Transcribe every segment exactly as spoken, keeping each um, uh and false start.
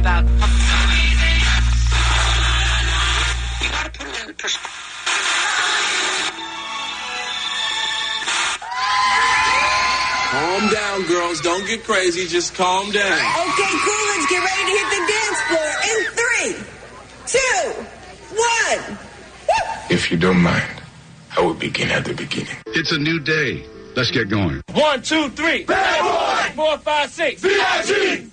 about. You gotta put it in perspective. Calm down, girls. Don't get crazy. Just calm down. Okay, Coolidge, get ready to hit the dance floor in three, two, one. If you don't mind, I will begin at the beginning. It's a new day. Let's get going. One, two, three. Bad boy. Four, five, six. B I G.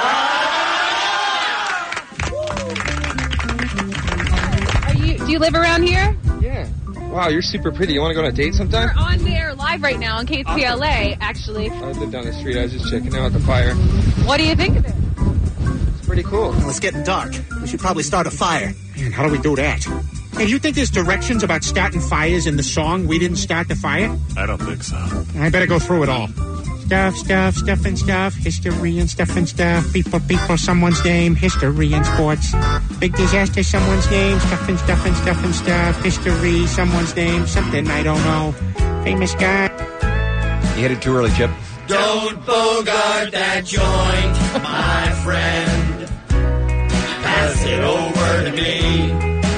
Are you? Do you live around here? Yeah. Wow, you're super pretty. You want to go on a date sometime? We're on there live right now on K T L A, actually. I live down the street. I was just checking out the fire. What do you think of it? It's pretty cool. Well, it's getting dark. We should probably start a fire. Man, how do we do that? Hey, do you think there's directions about starting fires in the song We Didn't Start the Fire? I don't think so. I better go through it all. Stuff, stuff, stuff and stuff, history and stuff and stuff, people, people, someone's name, history and sports. Big disaster, someone's name, stuff and stuff and stuff and stuff, history, someone's name, something I don't know, famous guy. You hit it too early, Chip. Don't bogart that joint, my friend. Pass it over to me.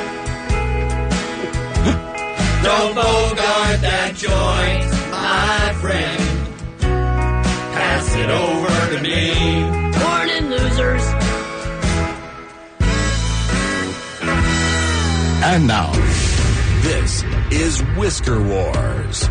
Don't bogart that joint, my friend. Pass it over to me. Morning, losers. And now, this is Whisker Wars.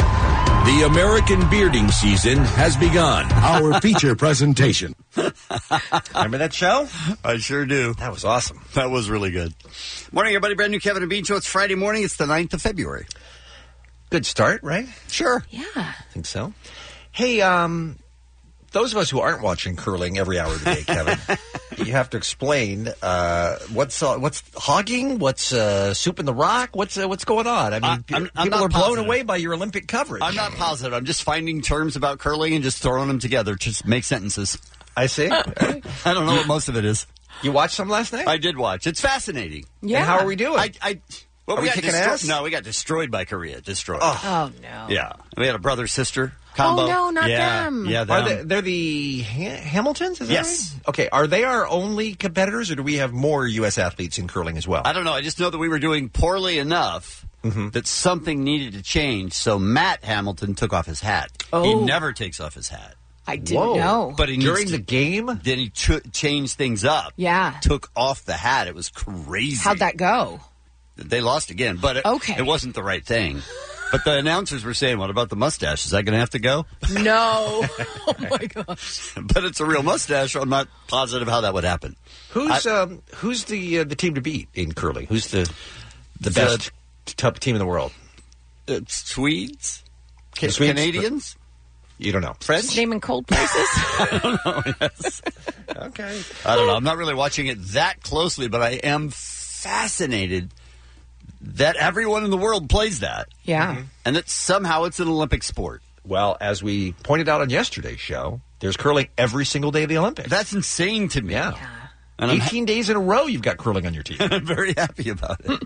The American bearding season has begun. Our feature presentation. Remember that show? I sure do. That was awesome. That was really good. Morning, everybody. Brand new Kevin and Bean Show. It's Friday morning. It's the ninth of February. Good start, right? Sure. Yeah. I think so. Hey, um, those of us who aren't watching curling every hour of the day, Kevin, you have to explain uh, what's uh, what's hogging, what's uh, soup in the rock, what's uh, what's going on. I mean, Uh, pe- I'm- I'm people not are blown positive. away by your Olympic coverage. I'm not positive. I'm just finding terms about curling and just throwing them together to just make sentences. I see. I don't know what most of it is. You watched some last night? I did watch. It's fascinating. Yeah. And how are we doing? I, I well, Are we got kicking destro- ass? No, we got destroyed by Korea. Destroyed. Oh. Oh, no. Yeah. We had a brother sister combo. Oh, no, not yeah. them. Yeah, Are them. they, they're the ha- Hamiltons? Is that Yes. right? Okay. Are they our only competitors, or do we have more U S athletes in curling as well? I don't know. I just know that we were doing poorly enough Mm-hmm. that something needed to change. So Matt Hamilton took off his hat. Oh. He never takes off his hat. I didn't Whoa. know. But he needs During to- the game? Then he ch- changed things up. Yeah. Took off the hat. It was crazy. How'd that go? They lost again, but it, Okay. it wasn't the right thing. But the announcers were saying, what about the mustache? Is that going to have to go? No. Oh, my gosh. But it's a real mustache. I'm not positive how that would happen. Who's I- um, who's the uh, the team to beat in curling? Who's the the, The- best top team in the world? Uh, Swedes? Ca- Ca- Swedes? Canadians? You don't know. Just French? naming cold places? I don't know. Yes. Okay. I don't know. I'm not really watching it that closely, but I am fascinated that everyone in the world plays that. Yeah. And that somehow it's an Olympic sport. Well, as we pointed out on yesterday's show, there's curling every single day of the Olympics. That's insane to me. Yeah. And I'm, eighteen days in a row you've got curling on your team. I'm very happy about it.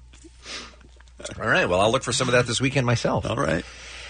All right. Well, I'll look for some of that this weekend myself. All right.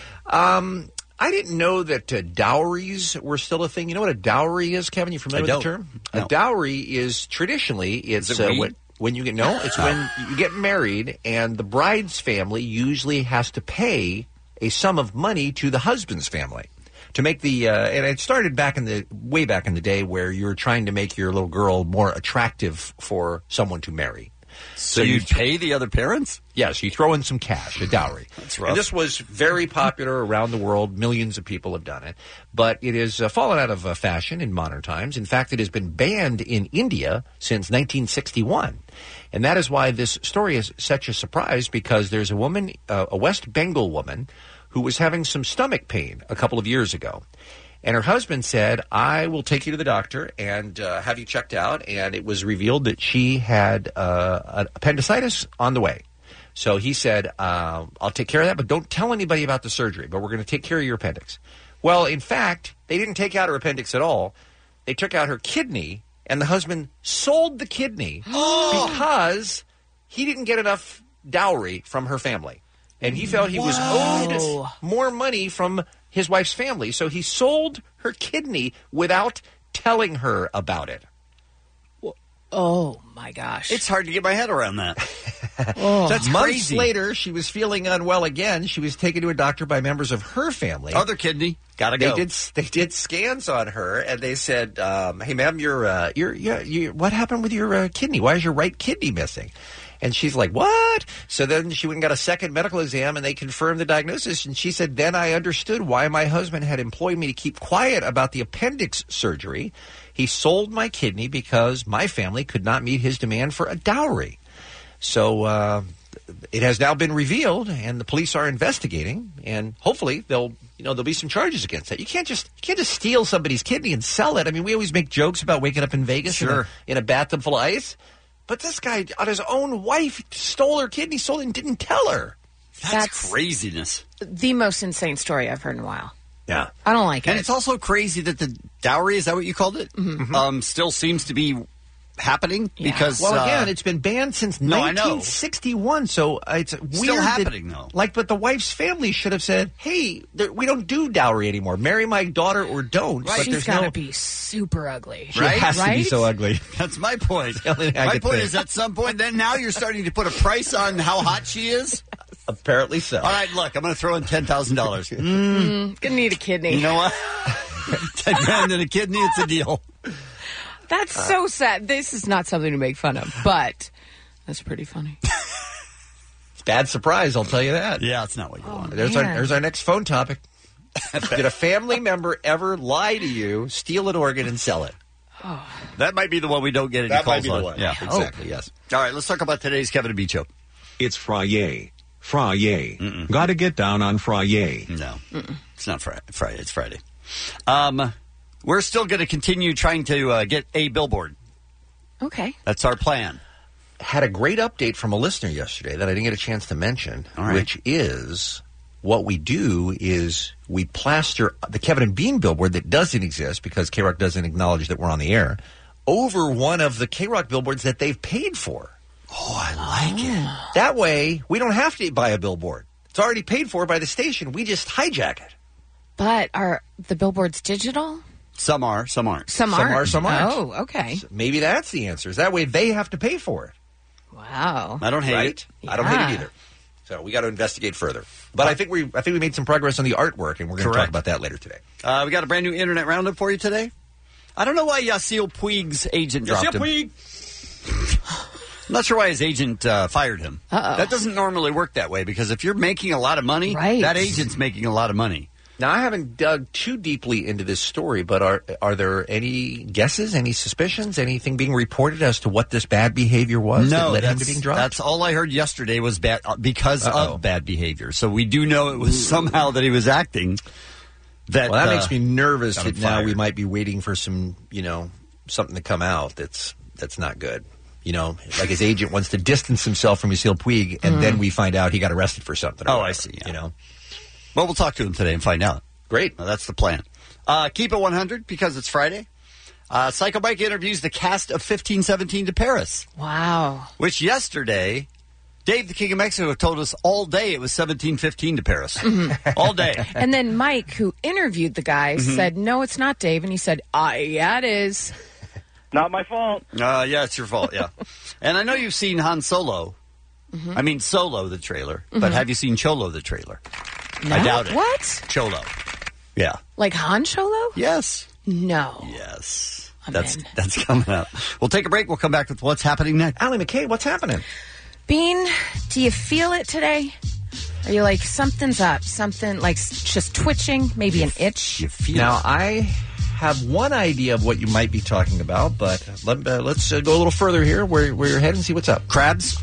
Um, I didn't know that uh, dowries were still a thing. You know what a dowry is, Kevin? You familiar I with the don't. term? No. A dowry is traditionally it's Is it uh, weed? when, when you get no, it's when you get married and the bride's family usually has to pay a sum of money to the husband's family to make the. Uh, and it started back in the way back in the day where you were trying to make your little girl more attractive for someone to marry. So you pay the other parents? Yes, you throw in some cash, a dowry. That's rough. And this was very popular around the world. Millions of people have done it. But it has uh, fallen out of uh, fashion in modern times. In fact, it has been banned in India since nineteen sixty-one. And that is why this story is such a surprise, because there's a woman, uh, a West Bengal woman, who was having some stomach pain a couple of years ago. And her husband said, I will take you to the doctor and uh, have you checked out. And it was revealed that she had uh, an appendicitis on the way. So he said, uh, I'll take care of that, but don't tell anybody about the surgery, but we're going to take care of your appendix. Well, in fact, they didn't take out her appendix at all. They took out her kidney, and the husband sold the kidney because he didn't get enough dowry from her family. And he felt he was owed more money from his wife's family, so he sold her kidney without telling her about it. Oh, my gosh. It's hard to get my head around that. Oh. That's Months crazy. later, she was feeling unwell again. She was taken to a doctor by members of her family. Other kidney. Gotta They go. did. They did scans on her, and they said, um, "Hey, ma'am, you're, uh, you're, yeah, you. What happened with your uh, kidney? Why is your right kidney missing?" And she's like, "What?" So then she went and got a second medical exam, and they confirmed the diagnosis. And she said, "Then I understood why my husband had employed me to keep quiet about the appendix surgery. He sold my kidney because my family could not meet his demand for a dowry." So uh, it has now been revealed, and the police are investigating, and hopefully they'll, you know, there'll be some charges against that. You can't just you can't just steal somebody's kidney and sell it. I mean, we always make jokes about waking up in Vegas in, Sure. a, in a bathtub full of ice, but this guy, on his own wife, stole her kidney, sold it, and didn't tell her. That's, That's- craziness. The most insane story I've heard in a while. Yeah. I don't like And it. it's also crazy that the dowry, is that what you called it? Mhm. Um, still seems to be happening Yeah. because Well, uh, again, it's been banned since No, I know. nineteen sixty-one, so uh, it's weird. Still that- happening, though. Like, but the wife's family should have said, "Hey, there, we don't do dowry anymore. Marry my daughter or don't." Right. But She's there's got to no. be super ugly. She Right? has to be Right? so ugly. That's my point. The only thing I My could point think. is, at some point, then now you're starting to put a price on how hot she is. Apparently so. All right, look, I'm going to throw in ten thousand dollars. Mm, Mm, gonna need a kidney. you know what? Ten grand and a kidney, it's a deal. That's so sad. This is not something to make fun of, but that's pretty funny. Bad surprise, I'll tell you that. Yeah, it's not what you want. There's our man. there's our next phone topic. Did a family member ever lie to you, steal an organ, and sell it? That might be the one we don't get any That calls might be the on. one. Yeah, Exactly, yes. All right, let's talk about today's Kevin and Beach show. It's Friday. Friday. Gotta get down on Friday. No, it's not Friday. Friday. It's Friday. Um, we're still going to continue trying to uh, get a billboard. Okay. That's our plan. Had a great update from a listener yesterday that I didn't get a chance to mention, All right. which is what we do is we plaster the Kevin and Bean billboard that doesn't exist because K-Rock doesn't acknowledge that we're on the air over one of the K-Rock billboards that they've paid for. Oh, I like it. That way, we don't have to buy a billboard. It's already paid for by the station. We just hijack it. But are the billboards digital? Some are, some aren't. Some, Some aren't. are, some aren't. Oh, okay. Maybe that's the answer. Is that way they have to pay for it. Wow. I don't hate right? it. I don't hate Yeah. it either. So we got to investigate further. But I think we I think we made some progress on the artwork, and we're going to talk Correct. about that later today. Uh, we got a brand new internet roundup for you today. I don't know why Yasiel Puig's agent dropped him. I'm not sure why his agent uh, fired him. Uh-oh. That doesn't normally work that way because if you're making a lot of money, Right. that agent's making a lot of money. Now, I haven't dug too deeply into this story, but are are there any guesses, any suspicions, anything being reported as to what this bad behavior was that No, led him that's, to being dropped? that's all I heard yesterday was bad uh, because Uh-oh. of bad behavior. So we do know it was somehow that he was acting. That well, that uh, makes me nervous got that him now fired. we might be waiting for some, you know, something to come out that's that's not good. You know, like his agent wants to distance himself from Yasiel Puig, and Mm. then we find out he got arrested for something. or Oh, I whatever, see, yeah. You know, Well, we'll talk to him today and find out. great. Well, that's the plan. Uh, keep it one hundred because it's Friday. Uh, Psycho Mike interviews the cast of fifteen seventeen to Paris, Wow. which yesterday, Dave the King of Mexico told us all day it was seventeen fifteen to Paris. All day. And then Mike, who interviewed the guy, Mm-hmm. said, "No, it's not Dave." And he said, "Ah, yeah, it is." Not my fault. Uh, yeah, it's your fault, yeah. And I know you've seen Han Solo. Mm-hmm. I mean, Solo, the trailer. But have you seen Cholo, the trailer? No? I doubt it. What? Cholo. Yeah. Like Han Cholo? Yes. No. Yes. I'm That's in. that's coming up. We'll take a break. We'll come back with what's happening next. Allie McKay, what's happening? Bean, do you feel it today? Are you like, something's up? Something like s- just twitching? Maybe an itch? You feel Now, it. I have one idea of what you might be talking about, but let, uh, let's uh, go a little further here where, where you're heading and see what's up. Crabs?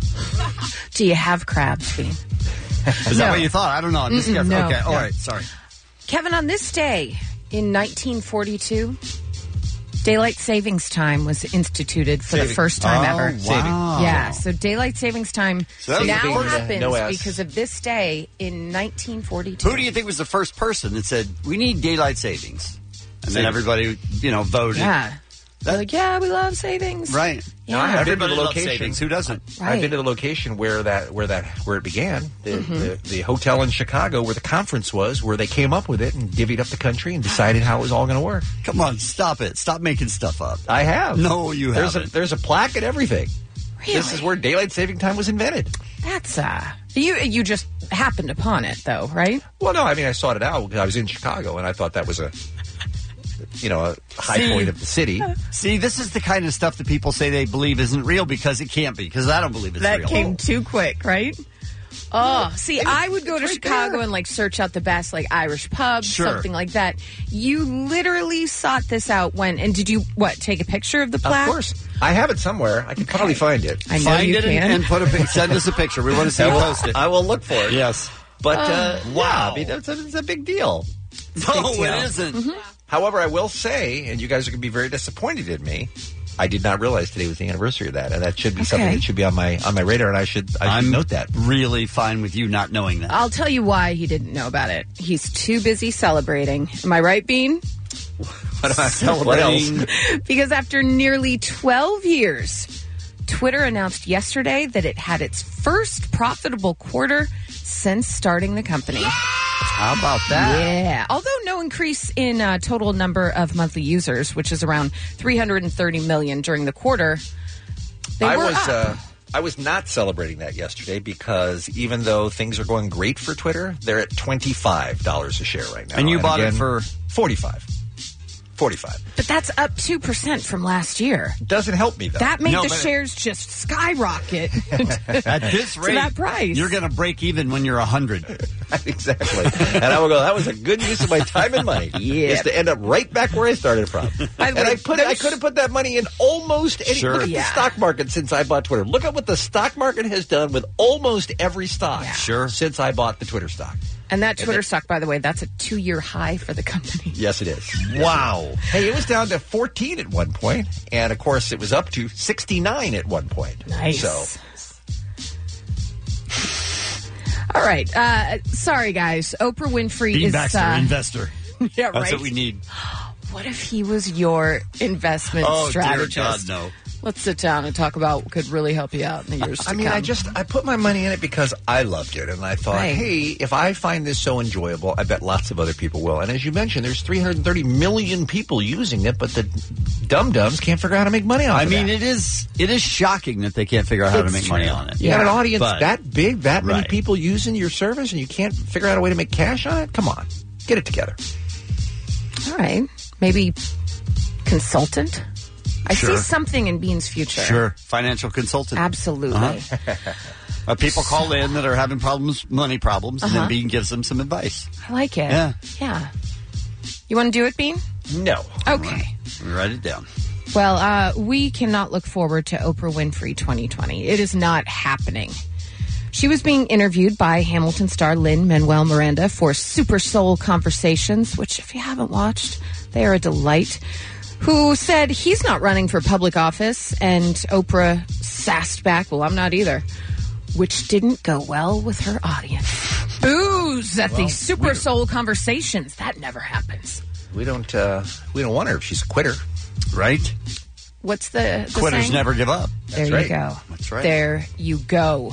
Do you have crabs, Bean? Is that No. what you thought? I don't know. I'm just Mm-mm, guessing. no, okay. All no. right. Sorry. Kevin, on this day in nineteen forty-two, daylight savings time was instituted for the Saving. first time Oh, ever. wow. Yeah, so daylight savings time So that was now the big- happens no S. because of this day in nineteen forty-two. Who do you think was the first person that said, we need daylight savings? And then Savings. everybody, you know, voted. Yeah. They're like, yeah, we love savings. Right. Yeah. No, I have been to Everybody the loves location. savings. Who doesn't? Right. I've been to the location where that where that where it began. The, Mm-hmm. the the hotel in Chicago where the conference was, where they came up with it and divvied up the country and decided how it was all going to work. Come on, stop it. Stop making stuff up. I have. No, you there's haven't. A, there's a plaque and everything. Really? This is where daylight saving time was invented. That's uh, you. You just happened upon it, though, right? Well, no, I mean I sought it out because I was in Chicago and I thought that was a, you know, a high See? point of the city. See, this is the kind of stuff that people say they believe isn't real because it can't be, because I don't believe it's That real. came too quick, right? Oh, see, I would go to Chicago and like search out the best like Irish pubs, Sure. something like that. You literally sought this out when, and did you what? Take a picture of the plaque? Of course, I have it somewhere. I can probably find it. I know Find you it can. and, and put a pic- send us a picture. We want to see I you will, post it. I will look for it. Yes. But uh, Oh, yeah, wow. I mean, it's a, it's a big deal. No, Big deal. it isn't. Mm-hmm. However, I will say, and you guys are going to be very disappointed in me, I did not realize today was the anniversary of that, and that should be something Okay. that should be on my on my radar, and I should I should I'm note that. really fine with you not knowing that. I'll tell you why he didn't know about it. He's too busy celebrating. Am I right, Bean? What am I Celebrating. what else? Because after nearly twelve years, Twitter announced yesterday that it had its first profitable quarter since starting the company. How about that? Yeah. Although no increase in uh, total number of monthly users, which is around three hundred thirty million during the quarter, they I were was up. uh, I was not celebrating that yesterday because even though things are going great for Twitter, they're at twenty five dollars a share right now, And you bought it again, for forty five. Forty-five. But that's up two percent from last year. Doesn't help me though. That made No, the but- shares just skyrocket At this to rate, that price. you're going to break even when you're one hundred. Exactly. And I will go, that was a good use of my time and money. Yeah. Is to end up right back where I started from. By the and way, I put I those- could have put that money in almost any Sure. look at Yeah. the stock market since I bought Twitter. Look at what the stock market has done with almost every stock Sure. since I bought the Twitter stock. And that Twitter stock, by the way, that's a two-year high for the company. Yes, it is. Wow. Hey, it was down to fourteen at one point, and of course it was up to sixty-nine at one point. Nice. So All right. Uh, sorry, guys. Oprah Winfrey Bean is... Baxter, uh, investor. yeah, That's right. what we need. What if he was your investment Oh, dear strategist? God, no. Let's sit down and talk about what could really help you out in the years to I mean, come. I just I put my money in it because I loved it, and I thought, Right. hey, if I find this so enjoyable, I bet lots of other people will. And as you mentioned, there's three hundred thirty million people using it, but the dum dums can't figure out how to make money on I it. mean, it is it is shocking that they can't figure out how to It's make money true. on it. you got an Yeah. audience But- that big, that many Right. people using your service, and you can't figure out a way to make cash on it. Come on, get it together. All right. Maybe consultant? I Sure. see something in Bean's future. Sure. Financial consultant. Absolutely. Uh-huh. Uh, people call in that are having problems, money problems, and Uh-huh. then Bean gives them some advice. I like it. Yeah. Yeah. You want to do it, Bean? No. Okay. Write it down. Well, uh, we cannot look forward to Oprah Winfrey twenty twenty. It is not happening. She was being interviewed by Hamilton star Lin-Manuel Miranda for Super Soul Conversations, which, if you haven't watched, they are a delight, who said he's not running for public office, and Oprah sassed back, well, I'm not either, which didn't go well with her audience. Booze at the Super Soul Conversations. That never happens. We don't. Uh, we don't want her if she's a quitter, right? What's the, the Quitters saying? never give up. There That's you right. go. That's right. There you go.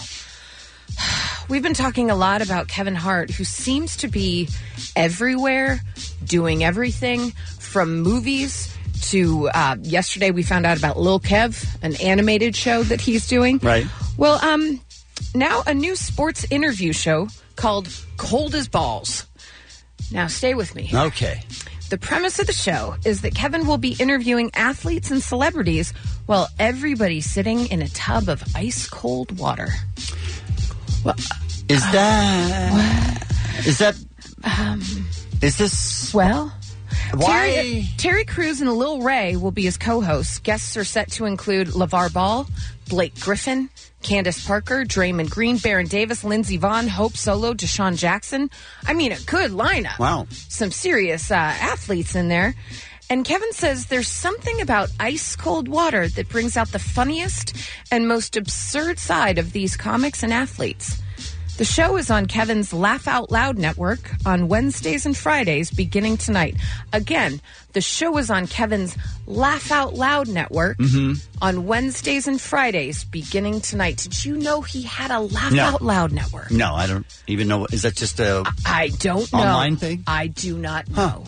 We've been talking a lot about Kevin Hart, who seems to be everywhere, doing everything from movies to uh, yesterday we found out about Lil Kev, an animated show that he's doing. Right. Well, um, now a new sports interview show called Cold as Balls. Now, stay with me. Okay. The premise of the show is that Kevin will be interviewing athletes and celebrities while everybody's sitting in a tub of ice cold water. Well, is that is that Um, is this well? why? Terry, Terry Crews and Lil Ray will be his co-hosts. Guests are set to include LeVar Ball, Blake Griffin, Candace Parker, Draymond Green, Baron Davis, Lindsey Vonn, Hope Solo, Deshaun Jackson. I mean, a good lineup. Wow. Some serious uh, athletes in there. And Kevin says there's something about ice cold water that brings out the funniest and most absurd side of these comics and athletes. The show is on Kevin's Laugh Out Loud network on Wednesdays and Fridays beginning tonight. Again, the show is on Kevin's Laugh Out Loud network Mm-hmm. on Wednesdays and Fridays beginning tonight. Did you know he had a Laugh No. Out Loud network? No, I don't even know. Is that just a I don't know. online thing? I do not know.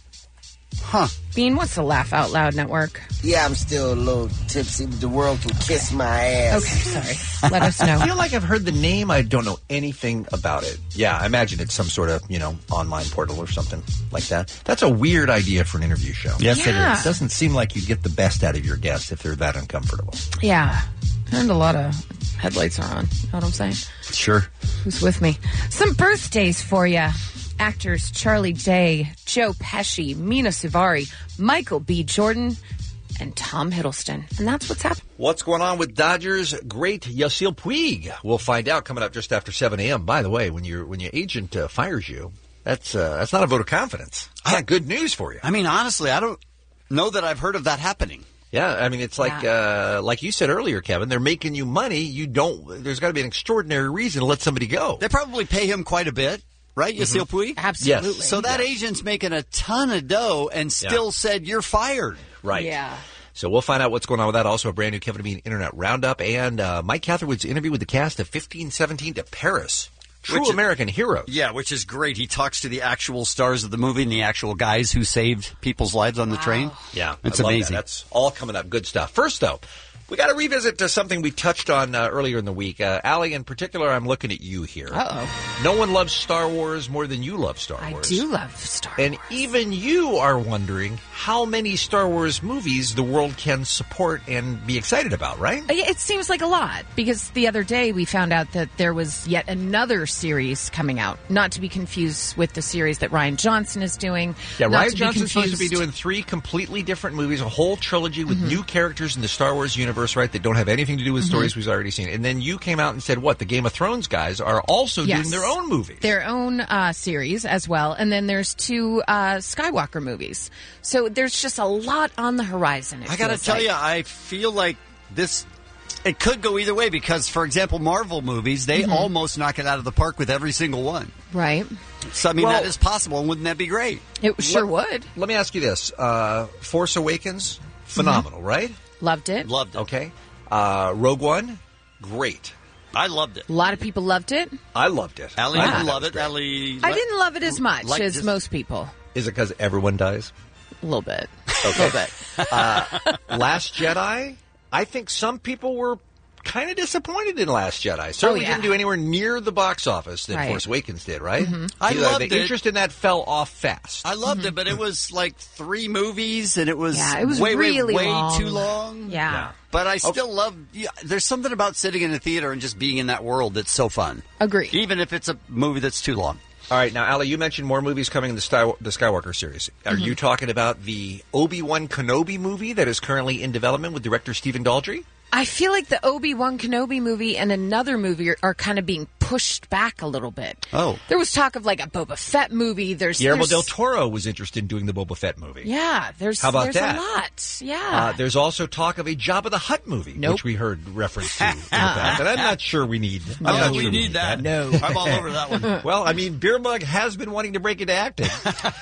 Huh. Bean, what's the Laugh Out Loud network? Yeah, I'm still a little tipsy. The world can kiss my ass. Okay, sorry. Let us know. I feel like I've heard the name. I don't know anything about it. Yeah, I imagine it's some sort of, you know, online portal or something like that. That's a weird idea for an interview show. Yes, Yeah. it is. Doesn't seem like you get the best out of your guests if they're that uncomfortable. Yeah. And a lot of headlights are on. You know what I'm saying? Sure. Who's with me? Some birthdays for you. Actors Charlie Day, Joe Pesci, Mina Suvari, Michael B. Jordan, and Tom Hiddleston. And that's what's happening. What's going on with Dodgers great Yasiel Puig? We'll find out coming up just after seven a.m. By the way, when your when your agent uh, fires you, that's uh, that's not a vote of confidence. That's not good news for you. I mean, honestly, I don't know that I've heard of that happening. Yeah, I mean, it's like uh, like you said earlier, Kevin. They're making you money. You don't. There's got to be an extraordinary reason to let somebody go. They probably pay him quite a bit, right? Yasiel Puig? Absolutely. Yes. So that agent's making a ton of dough and still Yeah. said you're fired. Right. Yeah. So we'll find out what's going on with that. Also, a brand new Kevin and Bean Internet Roundup and uh, Mike Catherwood's interview with the cast of fifteen seventeen to Paris. True Which- American heroes. Yeah, which is great. He talks to the actual stars of the movie and the actual guys who saved people's lives on the train. Yeah, It's I love amazing. that. That's all coming up. Good stuff. First, though, we got to revisit uh, something we touched on uh, earlier in the week. Uh, Allie, in particular, I'm looking at you here. Uh-oh. No one loves Star Wars more than you love Star I Wars. do love Star And even you are wondering how many Star Wars movies the world can support and be excited about, right? It seems like a lot because the other day we found out that there was yet another series coming out, not to be confused with the series that Ryan Johnson is doing. Yeah, not Ryan to be Johnson's supposed to be confused- doing three completely different movies, a whole trilogy with Mhm. new characters in the Star Wars universe, right, that don't have anything to do with Mhm. stories we've already seen. And then you came out and said, what, the Game of Thrones guys are also Yes. doing their own movie. Their own uh, series as well. And then there's two uh, Skywalker movies. So there's just a lot on the horizon. it I got to feels tell like. you, I feel like this. It could go either way because, for example, Marvel movies, they Mhm. almost knock it out of the park with every single one. Right. So, I mean, Well- that is possible. Wouldn't that be great? It sure Let- would. Let me ask you this. Uh, Force Awakens, phenomenal, right? Loved it. Loved it. Okay. Uh, Rogue One, great. I loved it. A lot of people loved it. I loved it. Allie I didn't thought that love was it. great. Allie, I didn't love it as much Like as just- most people. Is it because everyone dies? A little bit. Okay. A little bit. Uh, Last Jedi, I think some people were kind of disappointed in Last Jedi. Certainly Oh, yeah. didn't do anywhere near the box office that Right. Force Awakens did, right? Mhm. I The- loved the it. interest in that fell off fast. I loved it, but it was like three movies, and it was, Yeah, it was way, really way, way long. too long. Yeah. Yeah. But I still love. Yeah, there's something about sitting in a theater and just being in that world that's so fun. Agree. Even if it's a movie that's too long. All right, now, Allie, you mentioned more movies coming in the, Sky, the Skywalker series. Are Mhm. you talking about the Obi-Wan Kenobi movie that is currently in development with director Stephen Daldry? I feel like the Obi-Wan Kenobi movie and another movie are, are kind of being pushed back a little bit. Oh. There was talk of like a Boba Fett movie. There's Guillermo there's, del Toro was interested in doing the Boba Fett movie. Yeah, there's How about there's that? a lot. Yeah. Uh, there's also talk of a Jabba the Hutt movie, Nope. which we heard reference to in the past. And I'm not sure we need. I'm No, not we sure need that. No, I'm all over that one. Well, I mean, Beer Mug has been wanting to break into acting.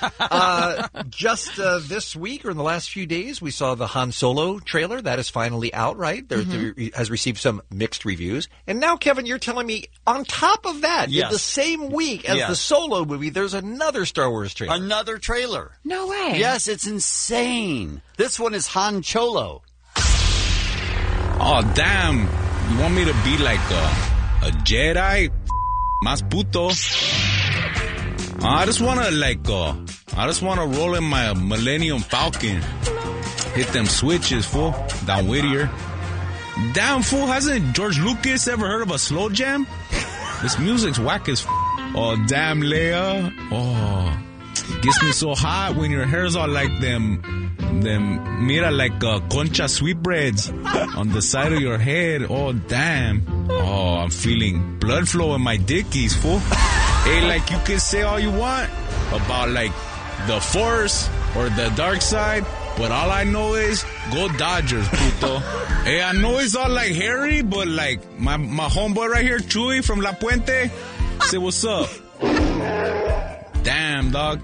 uh, just uh, this week or in the last few days, we saw the Han Solo trailer. That is finally out, right? There, Mm-hmm. there has received some mixed reviews. And now, Kevin, you're telling me on top of that, Yes. in the same week as Yes. the Solo movie, there's another Star Wars trailer. Another trailer. No way. Yes, it's insane. This one is Han Cholo. Oh, damn. You want me to be like a, a Jedi? Mas puto. I just want to like, uh, I just want to roll in my Millennium Falcon. Hit them switches, fool. Down Whittier. Damn, fool. Hasn't George Lucas ever heard of a slow jam? This music's whack as f- Oh, damn, Leia. Oh, it gets me so hot when your hair's all like them, them, mira, like uh, concha sweetbreads on the side of your head. Oh, damn. Oh, I'm feeling blood flow in my dickies, fool. Hey, like, you can say all you want about, like, the Force or the dark side, but all I know is go Dodgers, puto. Hey, I know it's all like hairy, but like my, my homeboy right here, Chuy from La Puente, say what's up. Damn, dog.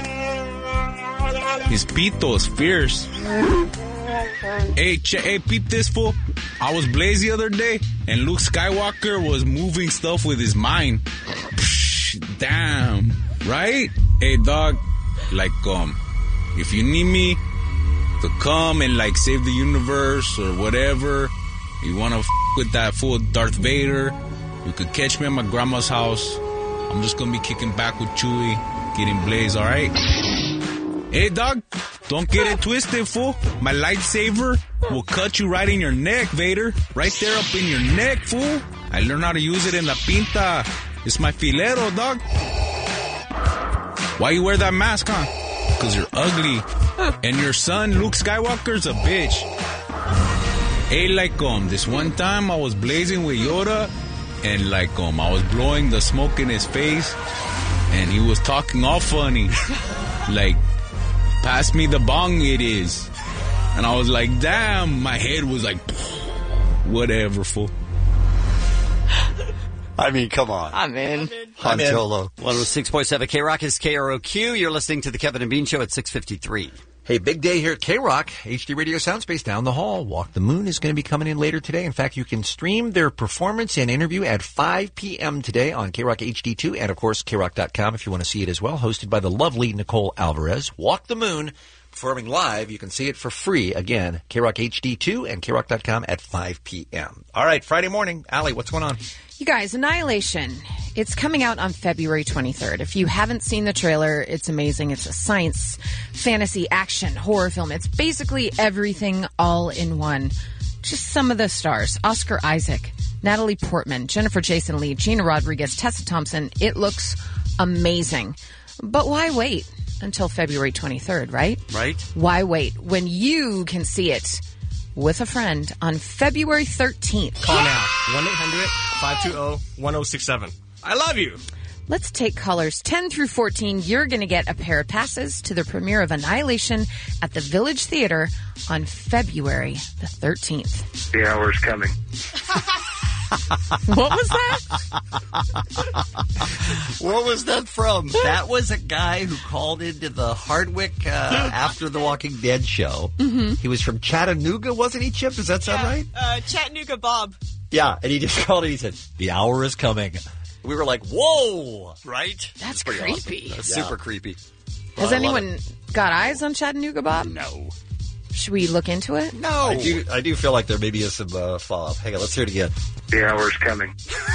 His pito is fierce. Hey, che- hey, peep this, fool. I was Blaze the other day, and Luke Skywalker was moving stuff with his mind. Psh, damn. Right? Hey, dog, like, um, if you need me to come and, like, save the universe or whatever, you want to f*** with that fool Darth Vader, you could catch me at my grandma's house. I'm just going to be kicking back with Chewie, getting Blaze, all right? Hey, dog, don't get it twisted, fool. My lightsaber will cut you right in your neck, Vader. Right there up in your neck, fool. I learned how to use it in La Pinta. It's my filero, dog. Why you wear that mask, huh? Because you're ugly. And your son, Luke Skywalker's a bitch. Hey, like, um, this one time I was blazing with Yoda, and, like, um, I was blowing the smoke in his face, and he was talking all funny. Like, pass me the bong, it is. And I was like, damn, my head was like, whatever, fool. I mean, come on. I'm in. Han Solo. one oh six point seven K-Rock is K R O Q. You're listening to the Kevin and Bean Show at six fifty-three. Hey, big day here at K-Rock. H D Radio Soundspace down the hall. Walk the Moon is going to be coming in later today. In fact, you can stream their performance and interview at five p.m. today on K-Rock H D two and, of course, K rock dot com if you want to see it as well. Hosted by the lovely Nicole Alvarez. Walk the Moon. Performing live. You can see it for free. Again, K-Rock H D two and K rock dot com at five p.m. All right, Friday morning. Allie, what's going on? You guys, Annihilation. It's coming out on February twenty-third. If you haven't seen the trailer, it's amazing. It's a science, fantasy, action, horror film. It's basically everything all in one. Just some of the stars. Oscar Isaac, Natalie Portman, Jennifer Jason Leigh, Gina Rodriguez, Tessa Thompson. It looks amazing. But why wait until February twenty-third, right? Right. Why wait when you can see it with a friend on February thirteenth? Call now. one eight hundred five two zero one zero six seven. I love you. Let's take callers ten through fourteen. You're going to get a pair of passes to the premiere of Annihilation at the Village Theater on February the thirteenth. The hour is coming. What was that? What was that from? That was a guy who called into the Hardwick uh, After the Walking Dead show. Mm-hmm. He was from Chattanooga, wasn't he, Chip? Does that sound yeah, right? Uh, Chattanooga Bob. Yeah, and he just called and he said, the hour is coming. We were like, whoa! Right? That's pretty creepy. Awesome. That's Yeah. super creepy. Has Well, I anyone got eyes on Chattanooga Bob? No. Should we look into it? No. I do, I do feel like there maybe is some uh, follow-up. Hang on, let's hear it again. The hour is coming.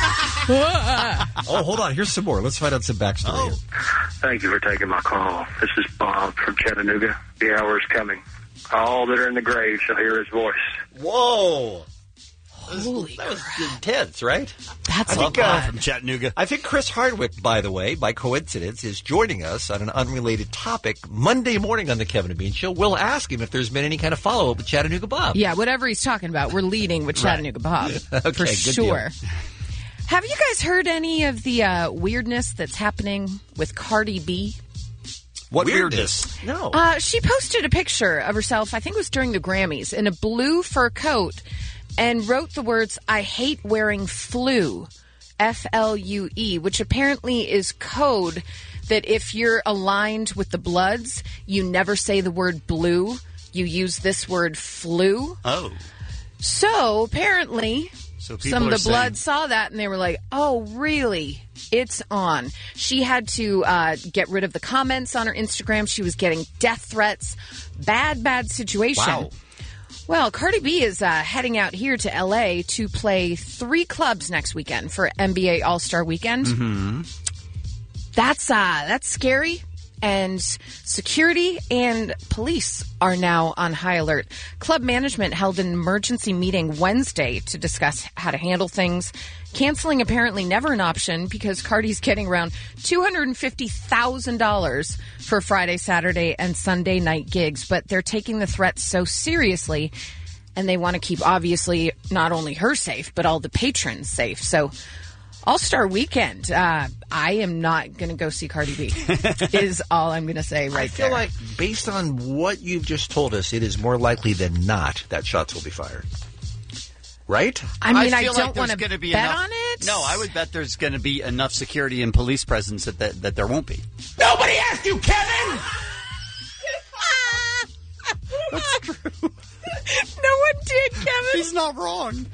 Oh, hold on. Here's some more. Let's find out some backstory here. Thank you for taking my call. This is Bob from Chattanooga. The hour is coming. All that are in the grave shall hear his voice. Whoa! Holy that was, that was intense, right? That's I think, a uh, lot. from Chattanooga. I think Chris Hardwick, by the way, by coincidence, is joining us on an unrelated topic Monday morning on the Kevin and Bean Show. We'll ask him if there's been any kind of follow-up with Chattanooga Bob. Yeah, whatever he's talking about, we're leading with Chattanooga Bob. Okay, for good sure. deal. Have you guys heard any of the uh, weirdness that's happening with Cardi B? What weirdness? No. Uh, she posted a picture of herself, I think it was during the Grammys, in a blue fur coat and wrote the words, I hate wearing flu, F L U E, which apparently is code that if you're aligned with the Bloods, you never say the word blue. You use this word flu. Oh. So apparently, So people some of are the Bloods saying- saw that and they were like, oh, really? It's on. She had to uh, get rid of the comments on her Instagram. She was getting death threats. Bad, bad situation. Wow. Well, Cardi B is uh, heading out here to L A to play three clubs next weekend for N B A All-Star Weekend. Mm-hmm. That's uh, that's scary. And security and police are now on high alert. Club management held an emergency meeting Wednesday to discuss how to handle things. Canceling apparently never an option because Cardi's getting around two hundred fifty thousand dollars for Friday, Saturday, and Sunday night gigs. But they're taking the threat so seriously, and they want to keep, obviously, not only her safe, but all the patrons safe. So All-Star Weekend. Uh, I am not going to go see Cardi B, is all I'm going to say right I feel there. like, based on what you've just told us, it is more likely than not that shots will be fired. Right? I mean, I, feel don't like want there's to gonna be bet enough, on it. No, I would bet there's going to be enough security and police presence that, that, that there won't be. Nobody asked you, Kevin! That's true. No one did, Kevin. He's not wrong.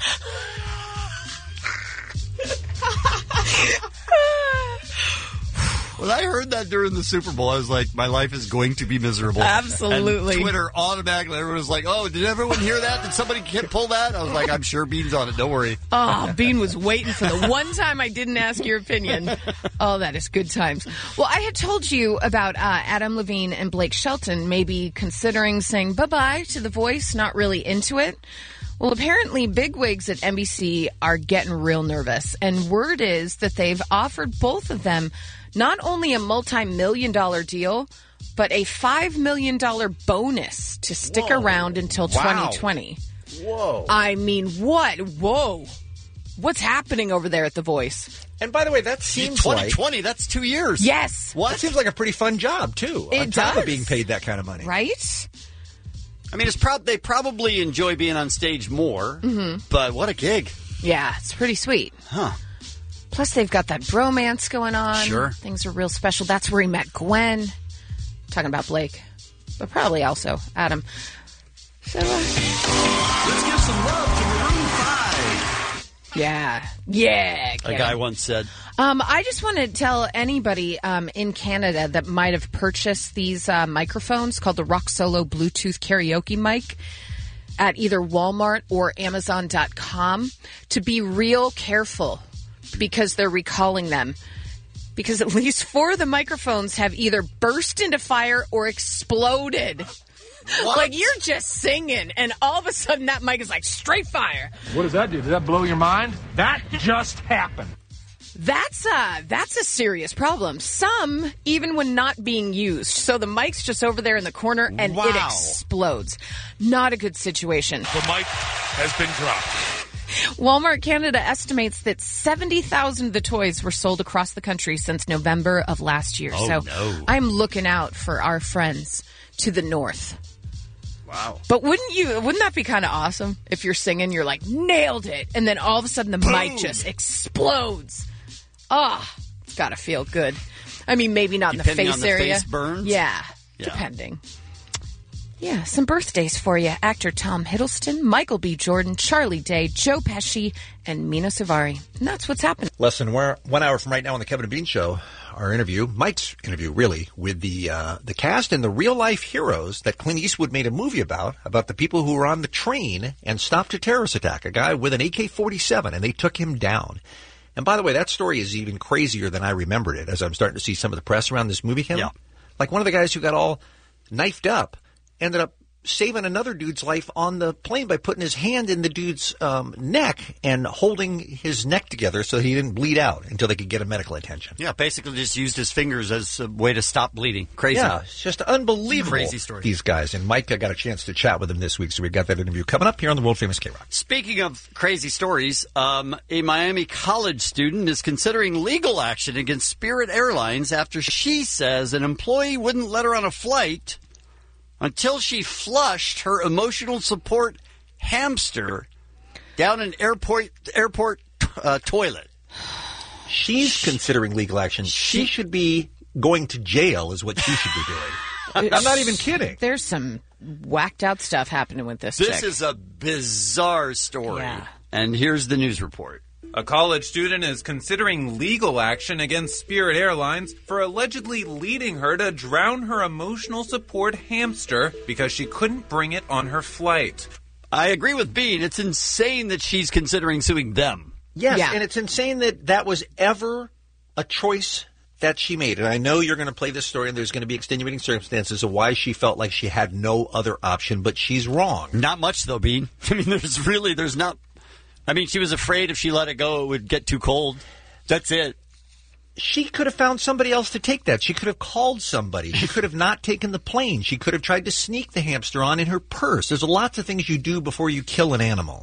When I heard that during the Super Bowl, I was like, my life is going to be miserable. Absolutely. And Twitter automatically, everyone was like, oh, did everyone hear that? Did somebody pull that? I was like, I'm sure Bean's on it. Don't worry. Oh, Bean was waiting for the one time I didn't ask your opinion. Oh, that is good times. Well, I had told you about uh, Adam Levine and Blake Shelton maybe considering saying bye-bye to The Voice, not really into it. Well, apparently bigwigs at N B C are getting real nervous, and word is that they've offered both of them not only a multi-million dollar deal, but a five million dollars bonus to stick Whoa. around until Wow. twenty twenty. Whoa. I mean, what? Whoa. What's happening over there at The Voice? And by the way, that seems twenty like... twenty, that's two years. Yes. What? That seems like a pretty fun job, too. It on top does. of being paid that kind of money. Right? I mean, it's prob- they probably enjoy being on stage more, Mm-hmm. but what a gig. Yeah, it's pretty sweet. Huh. Plus, they've got that bromance going on. Sure. Things are real special. That's where he met Gwen. Talking about Blake, but probably also Adam. So, uh, Let's give some love to Maroon five. yeah. Yeah. A Kevin. guy once said. Um, I just want to tell anybody um, in Canada that might have purchased these uh, microphones called the Rock Solo Bluetooth Karaoke mic at either Walmart or Amazon dot com to be real careful because they're recalling them. Because at least four of the microphones have either burst into fire or exploded. What? Like you're just singing and all of a sudden that mic is like straight fire. What does that do? Does that blow your mind? That just happened. That's a, that's a serious problem. Some, even when not being used. So the mic's just over there in the corner and Wow. it explodes. Not a good situation. The mic has been dropped. Walmart Canada estimates that seventy thousand of the toys were sold across the country since November of last year. Oh, so no. I'm looking out for our friends to the north. Wow. But wouldn't you, wouldn't that be kind of awesome if you're singing, you're like, nailed it. And then all of a sudden the mic just explodes. Ah, oh, it's got to feel good. I mean, maybe not Depending in the on face the area. face burns? Yeah, Yeah. depending. Yeah, some birthdays for you. Actor Tom Hiddleston, Michael B. Jordan, Charlie Day, Joe Pesci, and Mina Savari. And that's what's happening. Less than one one hour from right now on the Kevin and Bean Show, our interview, Mike's interview, really, with the uh, the cast and the real-life heroes that Clint Eastwood made a movie about, about the people who were on the train and stopped a terrorist attack, a guy with an A K forty-seven, and they took him down. And by the way, that story is even crazier than I remembered it, as I'm starting to see some of the press around this movie, Kevin. Yeah. Like one of the guys who got all knifed up ended up saving another dude's life on the plane by putting his hand in the dude's um, neck and holding his neck together so he didn't bleed out until they could get him medical attention. Yeah, basically just used his fingers as a way to stop bleeding. Crazy. Yeah, it's just unbelievable. Crazy story. These guys. And Mike, I got a chance to chat with him this week, so we've got that interview coming up here on the world famous K-Rock. Speaking of crazy stories, um, a Miami college student is considering legal action against Spirit Airlines after she says an employee wouldn't let her on a flight until she flushed her emotional support hamster down an airport airport uh, toilet. She's considering legal action. She should be going to jail is what she should be doing. I'm not even kidding. There's some whacked out stuff happening with this This chick. is a bizarre story. Yeah. And here's the news report. A college student is considering legal action against Spirit Airlines for allegedly leading her to drown her emotional support hamster because she couldn't bring it on her flight. I agree with Bean. It's insane that she's considering suing them. Yes, Yeah. and it's insane that that was ever a choice that she made. And I know you're going to play this story and there's going to be extenuating circumstances of why she felt like she had no other option, but she's wrong. Not much, though, Bean. I mean, there's really, there's not... I mean, she was afraid if she let it go, it would get too cold. That's it. She could have found somebody else to take that. She could have called somebody. She could have not taken the plane. She could have tried to sneak the hamster on in her purse. There's lots of things you do before you kill an animal.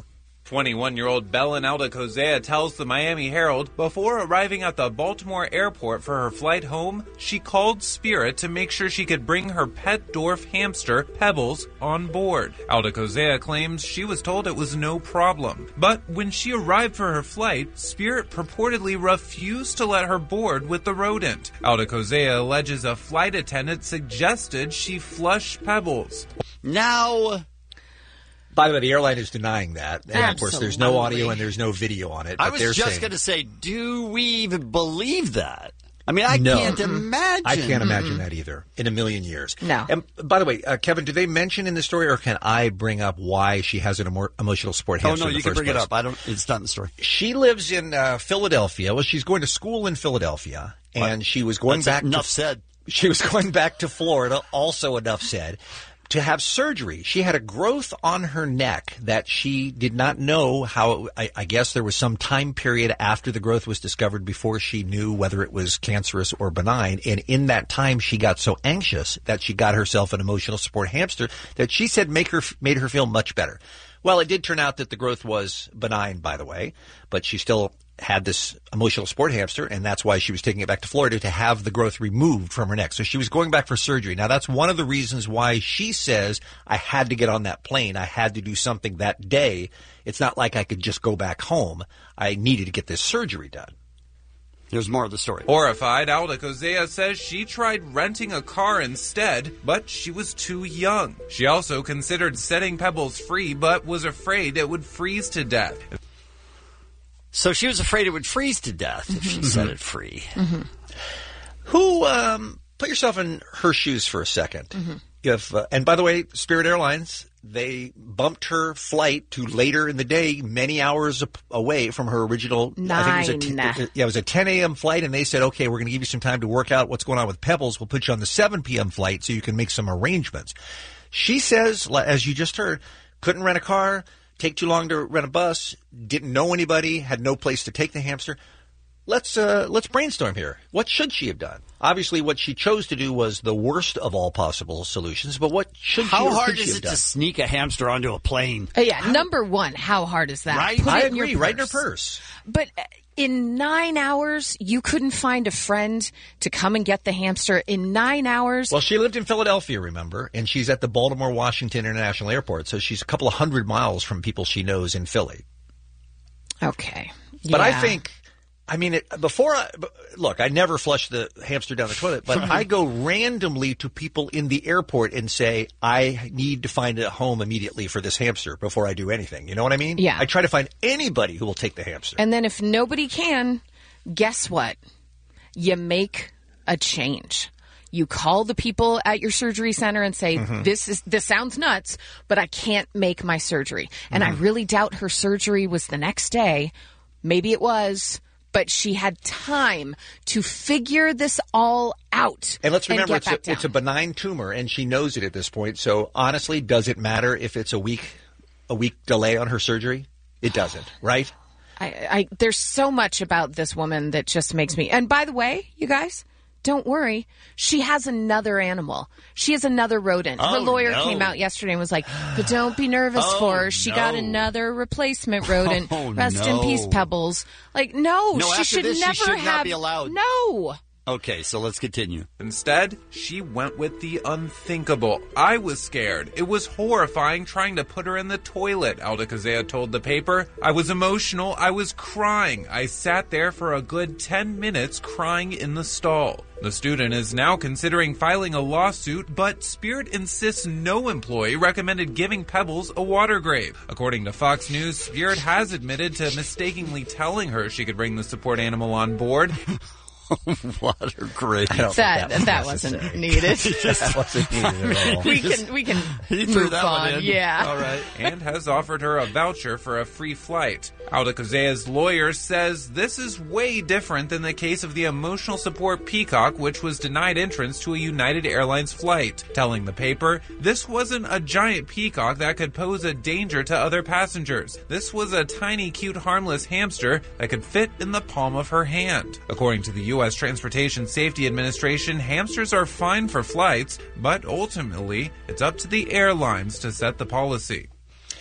twenty-one-year-old Belen Aldacozea tells the Miami Herald before arriving at the Baltimore airport for her flight home, she called Spirit to make sure she could bring her pet dwarf hamster, Pebbles, on board. Aldacozea claims she was told it was no problem. But when she arrived for her flight, Spirit purportedly refused to let her board with the rodent. Aldacozea alleges a flight attendant suggested she flush Pebbles. Now... By the way, the airline is denying that. And, of course, there's no audio and there's no video on it. But I was they're just going to say, do we even believe that? I mean, I No. can't imagine. I can't imagine that either in a million years. No. And by the way, uh, Kevin, do they mention in the story, or can I bring up why she has an emo- emotional support Oh, hamster no, in the you can first bring it place? up. I don't. It's not in the story. She lives in uh, Philadelphia. Well, she's going to school in Philadelphia, and What? she was going That's back. enough to, said. She was going back to Florida. Also, enough said. To have surgery. She had a growth on her neck that she did not know how. I, I guess there was some time period after the growth was discovered before she knew whether it was cancerous or benign. And in that time, she got so anxious that she got herself an emotional support hamster that she said make her made her feel much better. Well, it did turn out that the growth was benign, by the way, but she still had this emotional support hamster, and that's why she was taking it back to Florida to have the growth removed from her neck. So she was going back for surgery. Now, that's one of the reasons why she says, I had to get on that plane. I had to do something that day. It's not like I could just go back home. I needed to get this surgery done. There's more of the story. Horrified, Aldacozea says she tried renting a car instead, but she was too young. She also considered setting Pebbles free, but was afraid it would freeze to death. So she was afraid it would freeze to death if she set it free. Mm-hmm. Who, um, put yourself in her shoes for a second. Mm-hmm. If, uh, and by the way, Spirit Airlines, they bumped her flight to later in the day, many hours ap- away from her original. I think it was a Nine. t- yeah, it was a ten a.m. flight, and they said, okay, we're going to give you some time to work out what's going on with Pebbles. We'll put you on the seven p.m. flight so you can make some arrangements. She says, li- as you just heard, couldn't rent a car, take too long to rent a bus, didn't know anybody, had no place to take the hamster. Let's uh, let's brainstorm here. What should she have done? Obviously, what she chose to do was the worst of all possible solutions. But what should she? How or hard could she is have it done? to sneak a hamster onto a plane? Uh, yeah, number one, how hard is that? Right? Put I it in your agree. Right in her purse. purse. But uh, in nine hours, you couldn't find a friend to come and get the hamster. In nine hours, Well, she lived in Philadelphia, remember, and she's at the Baltimore Washington International Airport, so she's a couple of hundred miles from people she knows in Philly. okay. But I Yeah. think, I mean, it, before I b- look, I never flush the hamster down the toilet, but I go randomly to people in the airport and say, I need to find a home immediately for this hamster before I do anything. You know what I mean? Yeah. I try to find anybody who will take the hamster. And then if nobody can, guess what? You make a change. You call the people at your surgery center and say, Mhm. this is this sounds nuts, but I can't make my surgery. And I Mhm. really doubt her surgery was the next day. Maybe it was, but she had time to figure this all out. And let's remember, get it's, a, back down. it's a benign tumor, and she knows it at this point. So honestly, does it matter if it's a week, a week delay on her surgery? It doesn't, right? I, I there's so much about this woman that just makes me. And by the way, you guys, don't worry. She has another animal. She has another rodent. her Oh, lawyer no. came out yesterday and was like, "But don't be nervous Oh, for her. She got no. another replacement rodent. Oh, Rest in no. peace, Pebbles." Like, no, No, she after should this, she never should not have. be allowed. No. Okay, so let's continue. Instead, she went with the unthinkable. I was scared. It was horrifying trying to put her in the toilet, Aldacozea told the paper. I was emotional. I was crying. I sat there for a good ten minutes crying in the stall. The student is now considering filing a lawsuit, but Spirit insists no employee recommended giving Pebbles a water grave. According to Fox News, Spirit has admitted to mistakenly telling her she could bring the support animal on board. Water grave. I don't That think that, was wasn't necessary. needed. That wasn't needed at all. we can we can He threw move that one on. in. Yeah. All right. And has offered her a voucher for a free flight. Aldacozea's lawyer says this is way different than the case of the emotional support peacock, which was denied entrance to a United Airlines flight, telling the paper, this wasn't a giant peacock that could pose a danger to other passengers. This was a tiny, cute, harmless hamster that could fit in the palm of her hand. According to the U S Transportation Safety Administration, hamsters are fine for flights, but ultimately, it's up to the airlines to set the policy.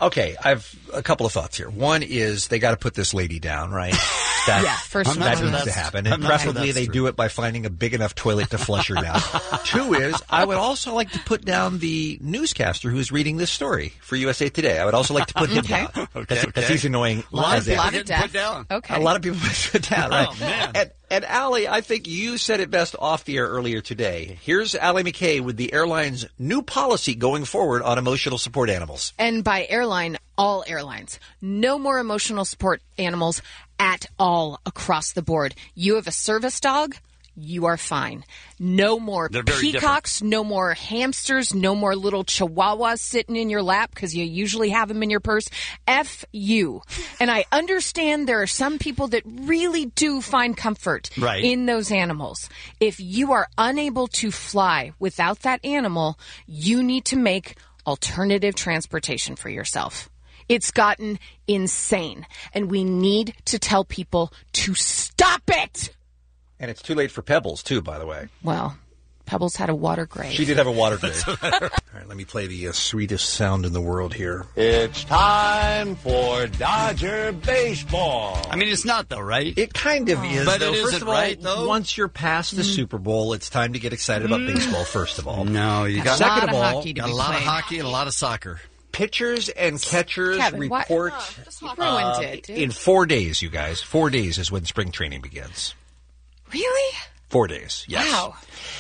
Okay, I've a couple of thoughts here. One is they got to put this lady down, right? That, Yeah, first of that all. needs to happen, and I'm not sure preferably that's they true. do it by finding a big enough toilet to flush her down. Two is I would also like to put down the newscaster who is reading this story for U S A Today. I would also like to put him Okay. down. Okay, That's, that's okay. he's annoying. A lot as of is. people Lot of getting death. put down. Okay. A lot of people put down, right? Oh, man. And, and Allie, I think you said it best off the air earlier today. Here's Allie McKay with the airline's new policy going forward on emotional support animals. And by airline, all airlines. No more emotional support animals at all across the board. You have a service dog, you are fine. No more They're very peacocks, no more hamsters, no more little chihuahuas sitting in your lap because you usually have them in your purse. F you. And I understand there are some people that really do find comfort Right. in those animals. If you are unable to fly without that animal, you need to make alternative transportation for yourself. It's gotten insane, and we need to tell people to stop it. And it's too late for Pebbles, too, by the way. Well, Pebbles had a water grave. She did have a water grave. All right, let me play the uh, sweetest sound in the world here. It's time for Dodger baseball. I mean, it's not, though, right? It kind of is, But though. it First isn't of all, right, though? once you're past the Super Bowl, it's time to get excited about baseball, first of all. No, you got, Got a lot Second of of all, hockey to got a be lot of played. hockey and a lot of soccer. pitchers and catchers Kevin, why- report oh, just ruined um, it, dude. in four days, you guys. Four days is when spring training begins. Really? Four days, yes. Wow.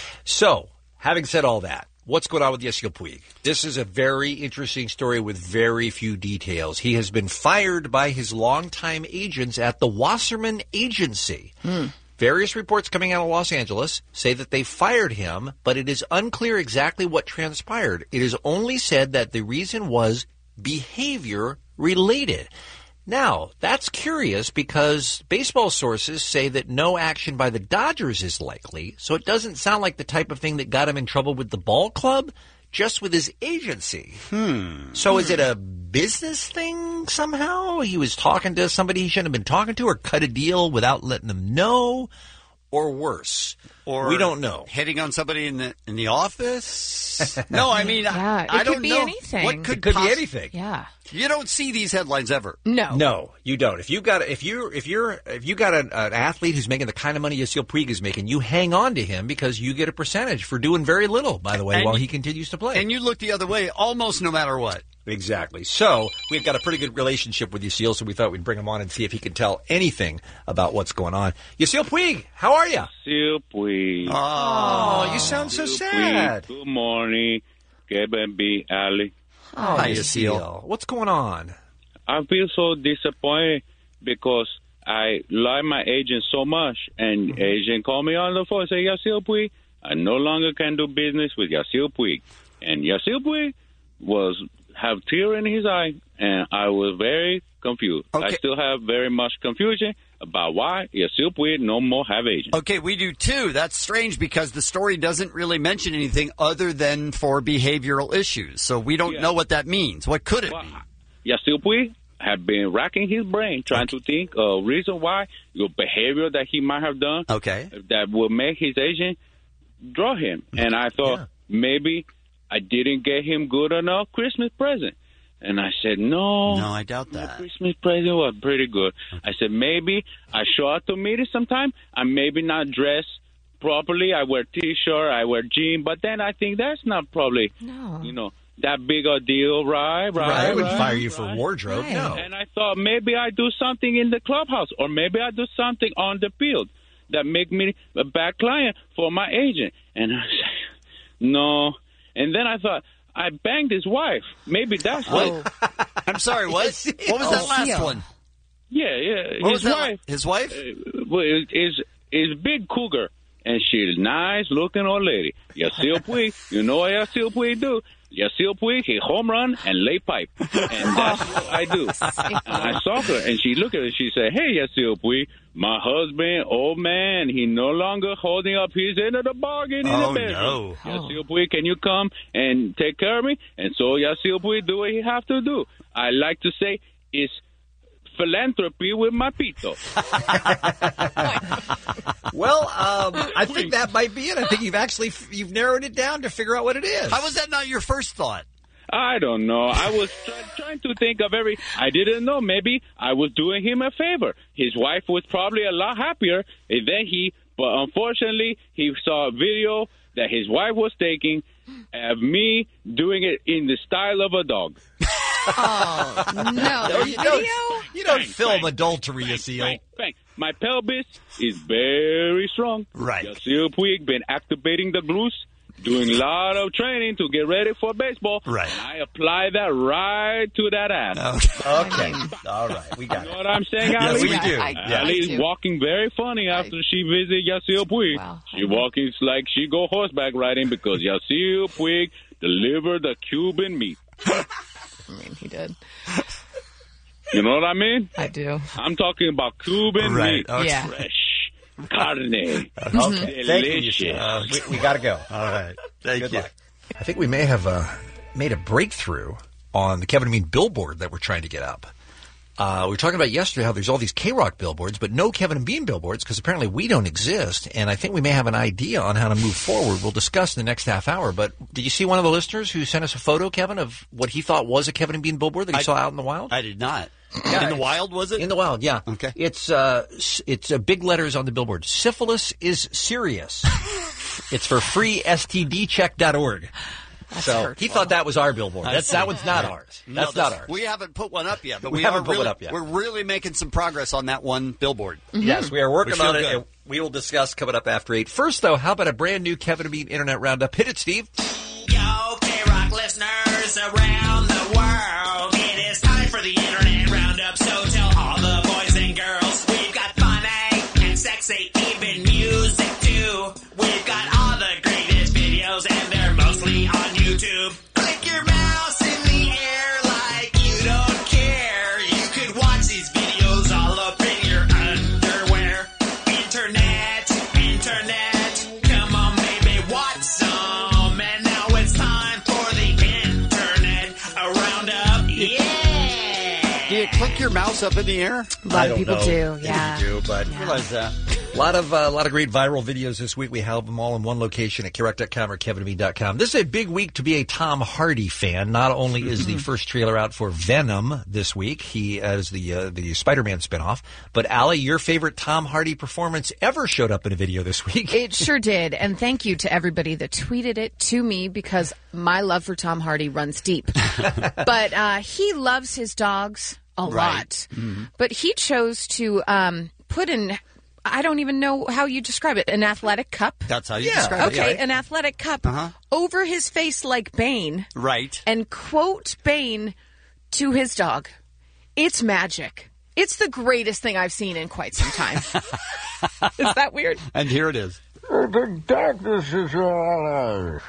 So, having said all that, what's going on with Yasiel Puig? This is a very interesting story with very few details. He has been fired by his longtime agents at the Wasserman Agency. Hmm. Various reports coming out of Los Angeles say that they fired him, but it is unclear exactly what transpired. It is only said that the reason was behavior related. Now, that's curious because baseball sources say that no action by the Dodgers is likely, so it doesn't sound like the type of thing that got him in trouble with the ball club, just with his agency. Hmm. So is it a business thing somehow? He was talking to somebody he shouldn't have been talking to, or cut a deal without letting them know, or worse. Or we don't know. Hitting on somebody in the in the office? No, I mean, Yeah, I, it I could don't be know. anything. What could, It could be poss- anything. Yeah. You don't see these headlines ever. No. No, you don't. If you got if you if you're if you got an, an athlete who's making the kind of money Yasiel Puig is making, you hang on to him because you get a percentage for doing very little. By the way, And while you- he continues to play, And you look the other way almost no matter what. exactly. So we've got a pretty good relationship with Yasiel, so we thought we'd bring him on and see if he can tell anything about what's going on. Yasiel Puig, how are you? Yasiel Puig. Oh, you sound so sad. Good morning, Kevin B. Ali. Oh, Hi, Yasiel. Yasiel. What's going on? I feel so disappointed because I like my agent so much, and Mm-hmm. agent called me on the phone and said, Yasiel Puig, I no longer can do business with Yasiel Puig. And Yasiel Puig was have tear in his eye, and I was very confused. I Okay. still have very much confusion about why Yasiel Puig no more have agent. Okay, we do too. That's strange because the story doesn't really mention anything other than for behavioral issues. So we don't Yeah. know what that means. What could it Well, mean? Yasiel Puig had been racking his brain trying to think a reason why your behavior that he might have done Okay. that will make his agent draw him. And I thought Yeah. maybe I didn't get him good enough Christmas present. And I said, no. No, I doubt The that. Christmas present was pretty good. I said, maybe I show up to meetings sometime. I'm maybe not dressed properly. I wear T-shirt, I wear jeans. But then I think that's not probably, No. you know, that big a deal, right? Right. Right, I wouldn't right, fire you for right. wardrobe. Right. No. And I thought maybe I do something in the clubhouse, or maybe I do something on the field that make me a bad client for my agent. And I said, no. And then I thought, I banged his wife. Maybe that's What? I'm sorry, what? What was that last Yasiel. one? Yeah, yeah. What his was that? wife His wife? uh, well, is is big cougar, and she's nice looking old lady. Yasiel Puig, you know what Yasiel Puig do? Yasiel Puig, he home run and lay pipe, and that's what I do. And I saw her, and she looked at it. She said, "Hey, Yasiel Puig, my husband, old man, he no longer holding up his end of the bargain in Oh, the bedroom. no. Yasiel Puig, can you come and take care of me?" And so Yasiel Puig do what he have to do. I like to say it's philanthropy with my pito. Well, um, I think that might be it. I think you've actually you've narrowed it down to figure out what it is. How was that not your first thought? I don't know. I was try- trying to think of every... I didn't know. Maybe I was doing him a favor. His wife was probably a lot happier than he... But unfortunately, he saw a video that his wife was taking of me doing it in the style of a dog. Oh, no. you don't, you don't film adultery, Yasiel. Bang, bang. My pelvis is very strong. Right. Yasiel Puig been activating the glutes, doing a lot of training to get ready for baseball. Right. And I apply that right to that ass. Okay. All right. We got You it. know what I'm saying, Yes, Ali? we do. I- I Ali's do. walking very funny after she visit Yasiel Puig. Wow. She walking like she go horseback riding because Yasiel Puig delivered the Cuban meat. I mean, he did. You know what I mean? I do. I'm talking about Cuban Right. meat. Okay. Yeah. Fresh. Carne. Okay. Thank you, Delicious. Yasiel. we, we got to go. All right. Thank Good you. luck. I think we may have uh, made a breakthrough on the Kevin and Bean billboard that we're trying to get up. Uh, we were talking about yesterday how there's all these K-Rock billboards, but no Kevin and Bean billboards because apparently we don't exist. And I think we may have an idea on how to move forward. We'll discuss in the next half hour. But did you see one of the listeners who sent us a photo, Kevin, of what he thought was a Kevin and Bean billboard that he I- saw out in the wild? I did not. Yeah, in the it's- wild, was it? In the wild, yeah. Okay. It's uh, s- it's uh, big letters on the billboard. Syphilis is serious. It's for free S T D check dot org. So hurtful. he thought that was our billboard. I That's see. that one's not Yeah. ours. No, That's not ours. We haven't put one up yet, but We we, haven't are put one really, up yet. We're really making some progress on that one billboard. Yes, we are working We feel on it, good. and we will discuss coming up after eight. First, though, how about a brand new Kevin and Bean Internet Roundup? Hit it, Steve. Yo, K-Rock listeners around the world, it is time for the Internet Roundup, so tell all the boys and girls we've got funny and sexy, even music too. We've got all the greatest videos and they're mostly on YouTube. Click your mouse in the air like you don't care. You could watch these videos all up in your underwear. Internet, internet, come on baby, watch some. And now it's time for the Internet Roundup. Yeah! Do you click your mouse up in the air? A lot I of don't people know. do, Maybe yeah. you do, but I realize that. A lot of uh, a lot of great viral videos this week. We have them all in one location at K Rock dot com or Kevin and Bean dot com. This is a big week to be a Tom Hardy fan. Not only is the first trailer out for Venom this week, he as the uh, the Spider-Man spinoff, but Allie, your favorite Tom Hardy performance ever showed up in a video this week. It sure did. And thank you to everybody that tweeted it to me because my love for Tom Hardy runs deep. But uh, he loves his dogs a Right. lot. But he chose to um, put in, I don't even know how you describe it, an athletic cup. That's how you Yeah. describe it. Okay, yeah. an athletic cup Uh-huh. over his face like Bane Right. and quote Bane to his dog. It's magic. It's the greatest thing I've seen in quite some time. Is that weird? And here it is. The darkness is alive.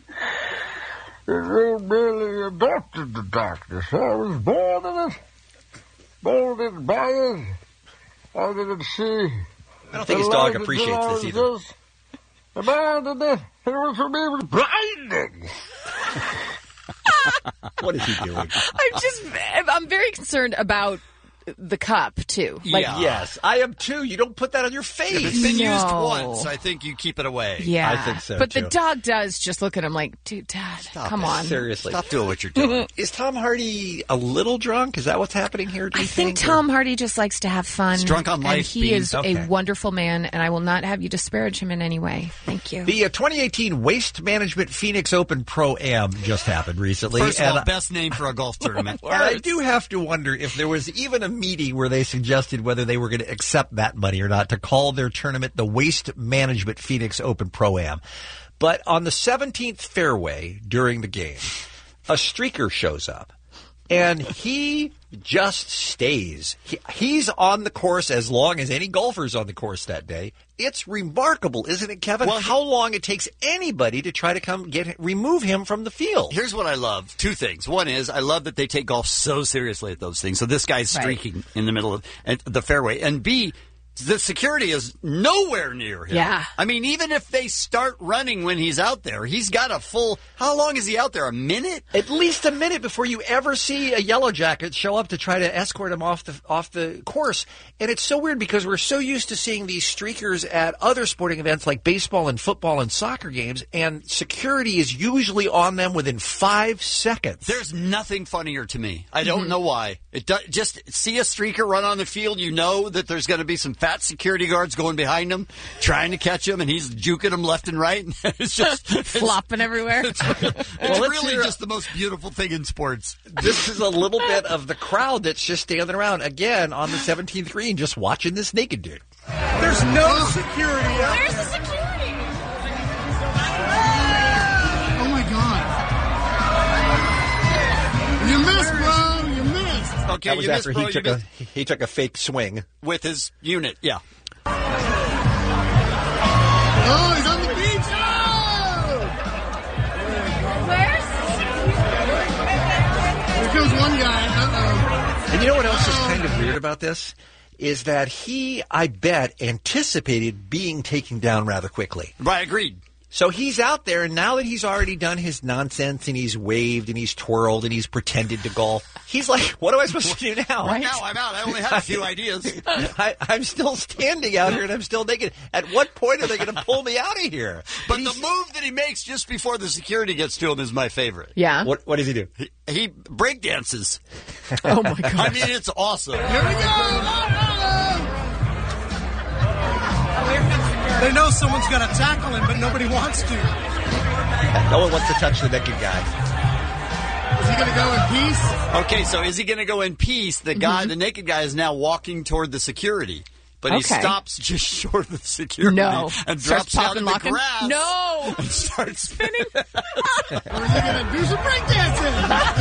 It really adopted the darkness. I was born in it, molded by it. I didn't see. I don't think his dog appreciates this either. Abandoned it. It was for me blinding. What is he doing? I'm just, I'm very concerned about the cup too. Like, Yeah. Yes, I am too. You don't put that on your face. If it's been used No. once, I think you keep it away. yeah, I think so, But too. the dog does just look at him like, dude, Dad, come it. on. Seriously. Stop doing what you're doing. Is Tom Hardy a little drunk? Is that what's happening here? Do you I think or- Tom Hardy just likes to have fun. He's drunk on and life, he Bean. is Okay. a wonderful man, and I will not have you disparage him in any way. Thank you. The uh, twenty eighteen Waste Management Phoenix Open Pro-Am just happened recently. First of and all, I- best name for a golf tournament. and I do have to wonder if there was even a meeting where they suggested whether they were going to accept that money or not to call their tournament the Waste Management Phoenix Open Pro-Am. But on the seventeenth fairway during the game, a streaker shows up. And he just stays. He, he's on the course as long as any golfer's on the course that day. It's remarkable, isn't it, Kevin? Well, how long it takes anybody to try to come get remove him from the field. Here's what I love. Two things. One is I love that they take golf so seriously at those things. So this guy's Right. streaking in the middle of and the fairway. And B, The security is nowhere near him. Yeah. I mean, even if they start running when he's out there, he's got a full... How long is he out there? A minute? At least a minute before you ever see a Yellow Jacket show up to try to escort him off the off the course. And it's so weird because we're so used to seeing these streakers at other sporting events like baseball and football and soccer games, and security is usually on them within five seconds. There's nothing funnier to me. I don't mm-hmm. know why. It do, just see a streaker run on the field, you know that there's going to be some fat security guards going behind him, trying to catch him, and he's juking them left and right. It's just flopping everywhere. It's, it's well, really just the most beautiful thing in sports. This is a little bit of the crowd that's just standing around again on the seventeenth green, just watching this naked dude. There's no security. Where's the security? Oh my God! You missed, bro. You missed. Okay, that was you after missed, bro, he took you a missed. he took a fake swing with his unit. Yeah. Oh, he's on the beach. Oh! Where's Here comes one guy. Uh-oh. And you know what else is kind of weird about this? Is that he, I bet, anticipated being taken down rather quickly. Right, agreed. So he's out there, and now that he's already done his nonsense, and he's waved, and he's twirled, and he's pretended to golf, he's like, what am I supposed to do now? Right now, I'm out. I only had a few ideas. I, I'm still standing out here, and I'm still naked. At what point are they going to pull me out of here? But the move that he makes just before the security gets to him is my favorite. Yeah. What, what does he do? He, he break dances. Oh, my God. I mean, it's awesome. Here we go. They know someone's going to tackle him, but nobody wants to. No one wants to touch the naked guy. Is he going to go in peace? Okay, so is he going to go in peace? The guy, mm-hmm. the naked guy, is now walking toward the security. But he okay. stops just short of the security no. and starts drops down in the locking. grass. No! And starts spinning. Or is he going to do some breakdancing?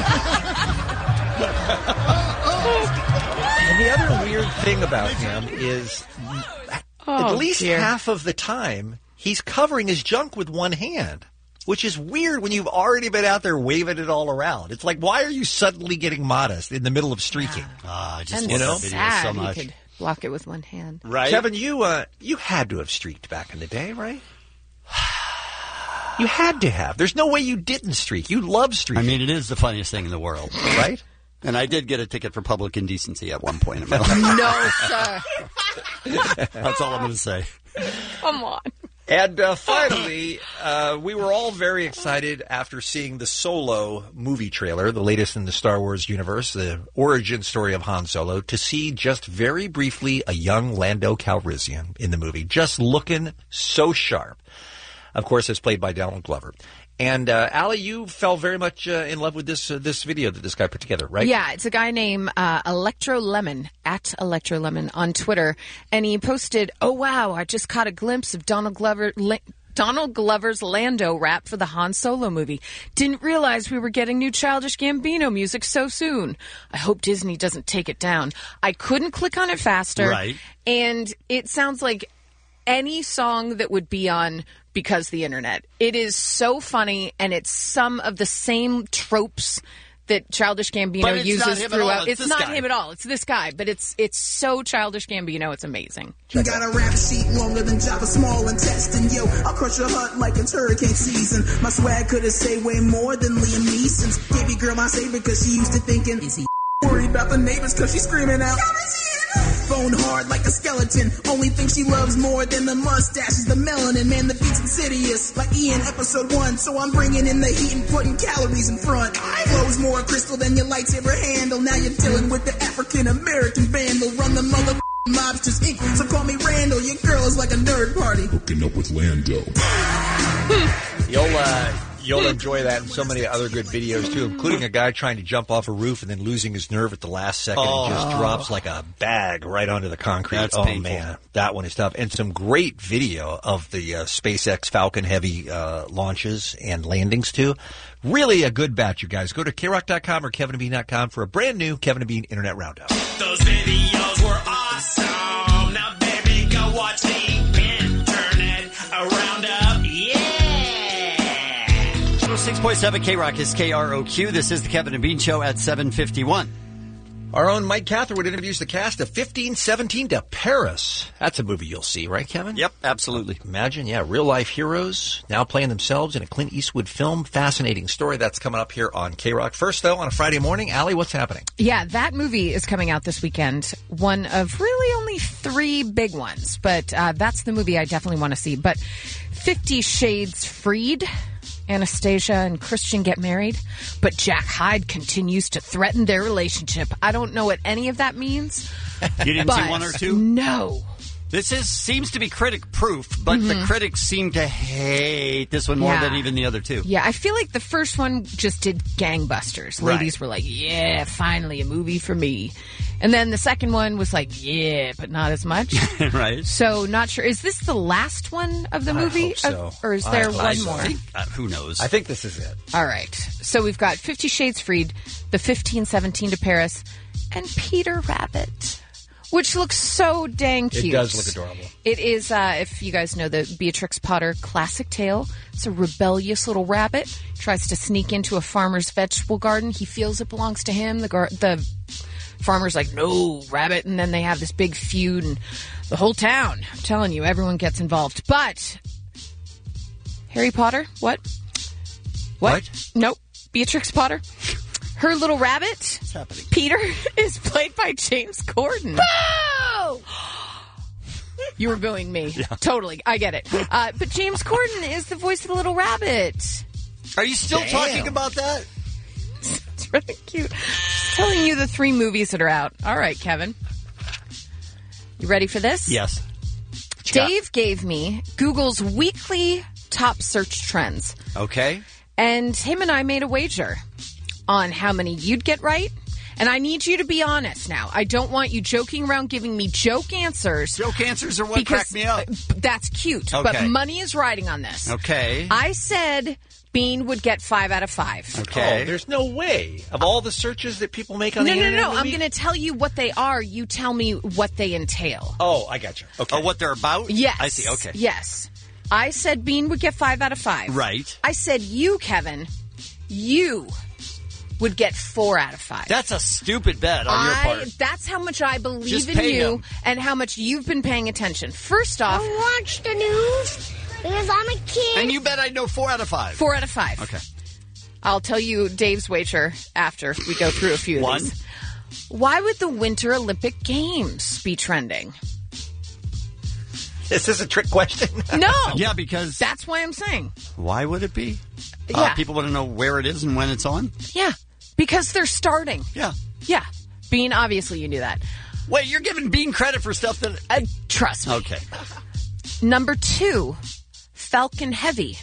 And the other weird thing about him is... Oh, At least dear. half of the time, he's covering his junk with one hand, which is weird when you've already been out there waving it all around. It's like, why are you suddenly getting modest in the middle of streaking? Ah, I just and love know? that video sad so much. He could block it with one hand. Right? Kevin, you uh, you had to have streaked back in the day, right? You had to have. There's no way you didn't streak. You love streaking. I mean, it is the funniest thing in the world. Right? And I did get a ticket for public indecency at one point in my life. No, sir. That's all I'm going to say. Come on. And uh, finally, uh, we were all very excited after seeing the Solo movie trailer, the latest in the Star Wars universe, the origin story of Han Solo, to see just very briefly a young Lando Calrissian in the movie, just looking so sharp. Of course, it's played by Donald Glover. And, uh, Allie, you fell very much uh, in love with this uh, this video that this guy put together, right? Yeah, it's a guy named uh, Electro Lemon, at Electro Lemon on Twitter. And he posted, oh, wow, I just caught a glimpse of Donald Glover... La- Donald Glover's Lando rap for the Han Solo movie. Didn't realize we were getting new Childish Gambino music so soon. I hope Disney doesn't take it down. I couldn't click on it faster. Right. And it sounds like any song that would be on Because the Internet. It is so funny, and it's some of the same tropes that Childish Gambino uses throughout. It's, it's not guy. him at all. It's this guy, but it's it's so Childish Gambino. It's amazing. You got a rap sheet longer than Java Small intestine. Yo, I'll crush your heart like it's hurricane season. My swag could have say way more than Liam Neeson's. Baby girl, my savior, because she used to thinking, is he worried about the neighbors because she's screaming out. Bone hard like a skeleton. Only thing she loves more than the mustache is the melanin. Man, the beat's insidious, like Ian episode one. So I'm bringing in the heat and putting calories in front. Flows more crystal than your lightsaber handle. Now you're dealing with the African American vandal. Run the mother mobsters Inc. So call me Randall. Your girl is like a nerd party. Hooking up with Lando. You'll uh, you'll enjoy that and so many other good videos too, including a guy trying to jump off a roof and then losing his nerve at the last second Oh. and just drops like a bag right onto the concrete. That's oh painful. man, that one is tough. And some great video of the uh, SpaceX Falcon Heavy uh, launches and landings too. Really a good batch, you guys. Go to K rock dot com or Kevin and Bean dot com for a brand new Kevin and Bean Internet Roundup. Those videos were awesome. Now, baby, go watch the Internet Roundup. Yeah. six point seven K-Rock is K R O Q. This is the Kevin and Bean Show at seven fifty-one. Our own Mike Catherwood interviews the cast of fifteen seventeen to Paris. That's a movie you'll see, right, Kevin? Yep, absolutely. Imagine, yeah, real-life heroes now playing themselves in a Clint Eastwood film. Fascinating story. That's coming up here on K-Rock. First, though, on a Friday morning, Allie, what's happening? Yeah, that movie is coming out this weekend. One of really only three big ones, but uh, that's the movie I definitely want to see. But Fifty Shades Freed. Anastasia and Christian get married, but Jack Hyde continues to threaten their relationship. I don't know what any of that means. You didn't but see one or two? No. This is seems to be critic-proof, but Mhm. the critics seem to hate this one more Yeah. than even the other two. Yeah, I feel like the first one just did gangbusters. Right. Ladies were like, yeah, finally a movie for me. And then the second one was like, yeah, but not as much. Right. So not sure. Is this the last one of the I movie? hope so. Of- or is I there hope one so. more? I think- Uh, who knows? I think this is it. All right. So we've got Fifty Shades Freed, the fifteen seventeen to Paris, and Peter Rabbit, which looks so dang cute. It does look adorable. It is, uh, if you guys know the Beatrix Potter classic tale, it's a rebellious little rabbit. Tries to sneak into a farmer's vegetable garden. He feels it belongs to him. The gar- the farmer's like, no, rabbit. And then they have this big feud, and the whole town, I'm telling you, everyone gets involved. But Harry Potter, what? What? Nope. Beatrix Potter. Her little rabbit, What's happening? Peter, is played by James Corden. Boo! You were booing me. Totally. I get it. Uh, but James Corden is the voice of the little rabbit. Are you still Damn. talking about that? It's really cute. Just telling you the three movies that are out. All right, Kevin. You ready for this? Yes. Dave gave me Google's weekly top search trends. Okay. And him and I made a wager on how many you'd get right. And I need you to be honest now. I don't want you joking around giving me joke answers. Joke answers are what because, cracked me up. uh, That's cute. Okay. But money is riding on this. Okay. I said Bean would get five out of five. Okay. Oh, there's no way. Of all the searches that people make on No, the no, internet. no. in a I'm week- going to tell you what they are. You tell me what they entail. Oh, I got you. Okay. Oh, what they're about? Yes. I see. Okay. Yes. I said Bean would get five out of five. Right. I said you, Kevin, you would get four out of five. That's a stupid bet on your I, part. That's how much I believe Just in pay you him. and how much you've been paying attention. First off, I watch the news because I'm a kid. And you bet I'd know four out of five. four out of five. Okay. I'll tell you Dave's wager after we go through a few of One. these. Why would the Winter Olympic Games be trending? Is this a trick question? No. Yeah, because That's why I'm saying. why would it be? Yeah. Uh, people want to know where it is and when it's on. Yeah. Because they're starting. Yeah. Yeah. Bean, obviously you knew that. Wait, you're giving Bean credit for stuff that. Uh, trust me. Okay. Number two, Falcon Heavy.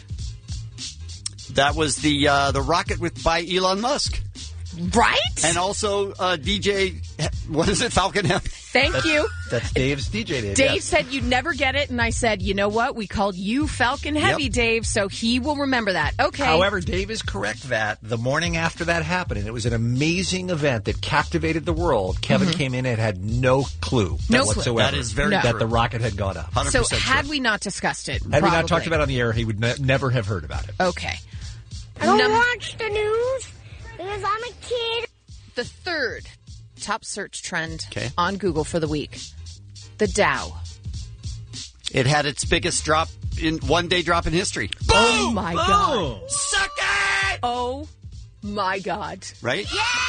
That was the uh, the rocket with by Elon Musk, Right? and also uh, D J. What is it? Falcon Heavy. Thank you. That's Dave's D J name. Dave yes. said you'd never get it, and I said, you know what? We called you Falcon Heavy, Yep. Dave, so he will remember that. Okay. However, Dave is correct that the morning after that happened, and it was an amazing event that captivated the world, Kevin Mhm. came in and had no clue No clue. whatsoever That is very that true. the rocket had gone up. Hundred so percent. had we not discussed it, Had we not probably. talked about it on the air, he would ne- never have heard about it. Okay. I don't Num- watch the news because I'm a kid. the third top search trend Okay. on Google for the week, the Dow. It had its biggest drop in one day drop in history. Oh my God. Suck it! Oh my God. Right?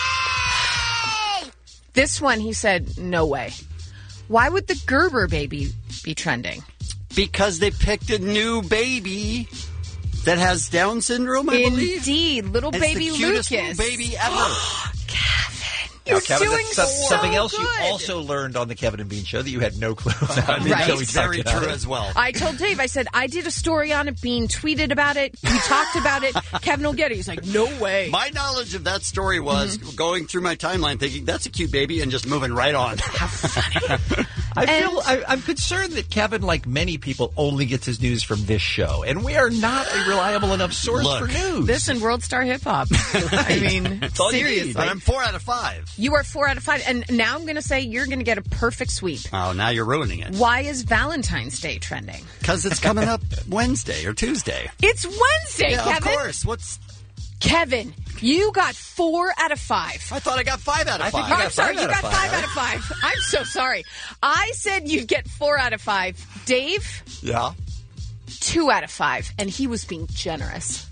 This one, he said, no way. Why would the Gerber baby be trending? Because they picked a new baby that has Down syndrome, I believe. Indeed, little It's baby the cutest Lucas. little baby ever. You're Now, Kevin, doing that's some- so something else you good. also learned on the Kevin and Bean show that you had no clue about. Right. until we It's talked very about true it. as well. I told Dave, I said, I did a story on it. Bean tweeted about it. We talked about it. Kevin will get it. He's like, no way. My knowledge of that story was Mm-hmm. going through my timeline thinking, that's a cute baby, and just moving right on. I feel I, I'm concerned that Kevin, like many people, only gets his news from this show, and we are not a reliable enough source Look, for news. This and World Star Hip Hop. I mean, all you need. seriously. But I'm four out of five. You are four out of five. And now I'm going to say you're going to get a perfect sweep. Oh, now you're ruining it. Why is Valentine's Day trending? Because it's coming up Wednesday or Tuesday. It's Wednesday, Yeah, Kevin. of course. What's Kevin, You got four out of five. I thought I got five out of I five. think you got I'm sorry, five you out got of five five, out of five. I'm so sorry. I said you'd get four out of five. Dave, Yeah. two out of five, and he was being generous.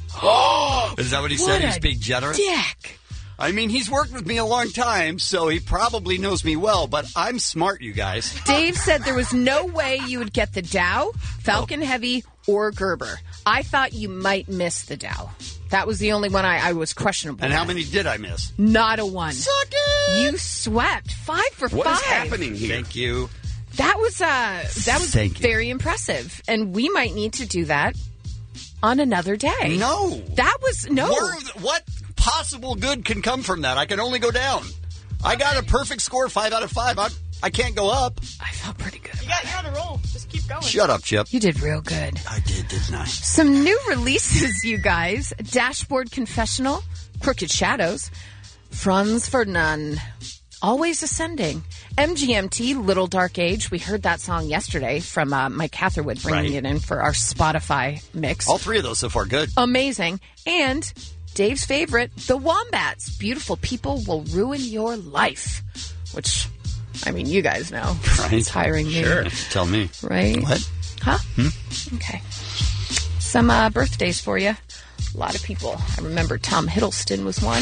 Is that what he What said? He was a being generous? Dick. I mean, he's worked with me a long time, so he probably knows me well, but I'm smart, you guys. Dave said there was no way you would get the Dow, Falcon Heavy, or Gerber. I thought you might miss the Dow. That was the only one I, I was questionable. And how with. many did I miss? Not a one. Suck it! You swept five for What five. is happening here? Thank you. That was uh, that was Thank you. very impressive, and we might need to do that on another day. No, that was no. What, what possible good can come from that? I can only go down. I got a perfect score, five out of five. I, I can't go up. I felt pretty good. You got, you're on a roll. Just keep going. Shut up, Chip. You did real good. I did, didn't I? Some new releases, you guys. Dashboard Confessional, Crooked Shadows, Franz Ferdinand, Always Ascending, M G M T, Little Dark Age. We heard that song yesterday from uh, Mike Catherwood, bringing Right. it in for our Spotify mix. All three of those so far, good. Amazing. And Dave's favorite, The Wombats. Beautiful People Will Ruin Your Life. Which, I mean, you guys know. Right. It's hiring me. Sure. Tell me. Right? What? Huh? Hmm? Okay. Some uh, birthdays for you. A lot of people. I remember Tom Hiddleston was one.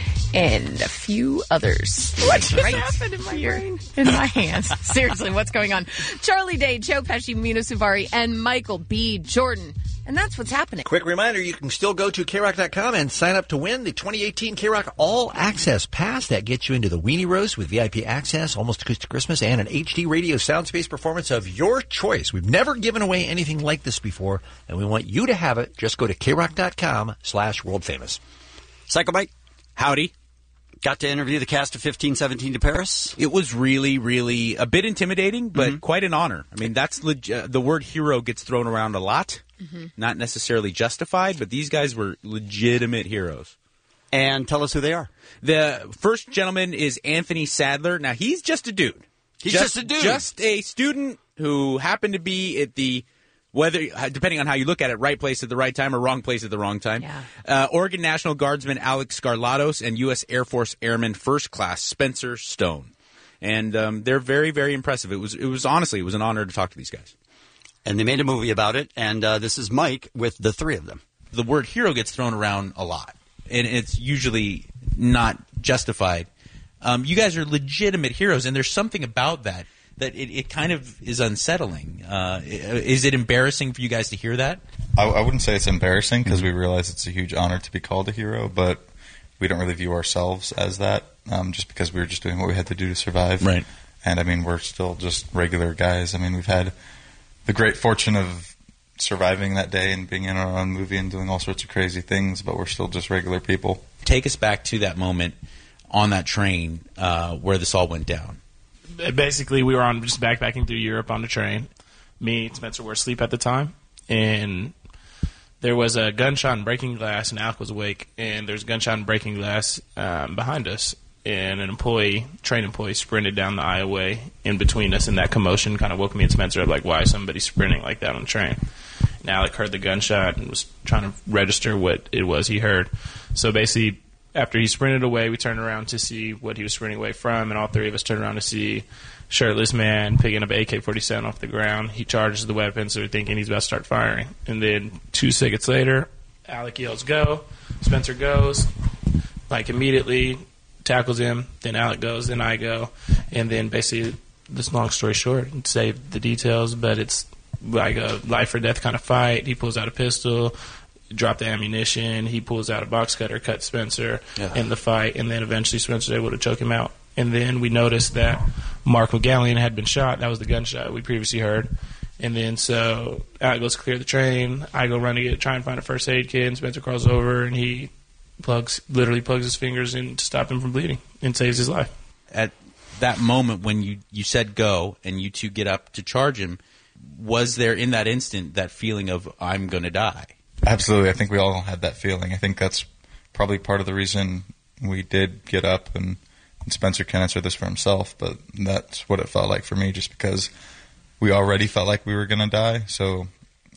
And a few others. What just right happened in my brain? In my hands. Seriously, what's going on? Charlie Day, Joe Pesci, Mina Suvari, and Michael B. Jordan. And that's what's happening. Quick reminder, you can still go to K Rock dot com and sign up to win the twenty eighteen K-Rock All Access Pass. That gets you into the Weenie Roast with V I P access, almost acoustic Christmas, and an H D radio soundspace performance of your choice. We've never given away anything like this before, and we want you to have it. Just go to K Rock dot com slash world famous. Psycho Mike. Howdy. Got to interview the cast of fifteen seventeen to Paris. It was really, really a bit intimidating, but Mm-hmm. quite an honor. I mean, that's leg- uh, the word hero gets thrown around a lot, Mm-hmm. not necessarily justified, but these guys were legitimate heroes. And tell us who they are. The first gentleman is Anthony Sadler. Now, he's just a dude. He's just a dude. Just a student who happened to be at the, whether depending on how you look at it, right place at the right time or wrong place at the wrong time. Yeah. Uh, Oregon National Guardsman Alex Scarlatos and U S Air Force Airman First Class Spencer Stone. And um, they're very, very impressive. It was, it was honestly, it was an honor to talk to these guys. And they made a movie about it, and uh, this is Mike with the three of them. The word hero gets thrown around a lot, and it's usually not justified. Um, you guys are legitimate heroes, and there's something about that that it, it kind of is unsettling. Uh, is it embarrassing for you guys to hear that? I, I wouldn't say it's embarrassing because we realize it's a huge honor to be called a hero, but we don't really view ourselves as that um, just because we were just doing what we had to do to survive. Right. And, I mean, we're still just regular guys. I mean, we've had the great fortune of surviving that day and being in our own movie and doing all sorts of crazy things, but we're still just regular people. Take us back to that moment on that train uh, where this all went down. Basically, we were on just backpacking through Europe on the train. Me and Spencer were asleep at the time, and there was a gunshot and breaking glass, and Alec was awake, and there's a gunshot and breaking glass um, behind us, and an employee, train employee, sprinted down the aisleway in between us, and that commotion kind of woke me and Spencer up, like, why is somebody sprinting like that on the train? And Alec heard the gunshot and was trying to register what it was he heard. So basically, after he sprinted away, we turned around to see what he was sprinting away from, and all three of us turned around to see shirtless man picking up an A K forty-seven off the ground. He charges the weapon, so we're thinking he's about to start firing. And then two seconds later, Alec yells, go. Spencer goes, like immediately tackles him. Then Alec goes, then I go. And then basically, this long story short, save the details, but it's like a life or death kind of fight. He pulls out a pistol, drop the ammunition. He pulls out a box cutter, cut Spencer Yeah. in the fight, and then eventually Spencer's able to choke him out. And then we noticed that Mark McGallion had been shot. That was the gunshot we previously heard. And then so Alec goes to clear the train. I go run to get try and find a first aid kit. And Spencer crawls over and he plugs literally plugs his fingers in to stop him from bleeding and saves his life. At that moment when you, you said go and you two get up to charge him, was there in that instant that feeling of I'm going to die? Absolutely. I think we all had that feeling. I think that's probably part of the reason we did get up, and, and Spencer can answer this for himself, but that's what it felt like for me, just because we already felt like we were going to die. So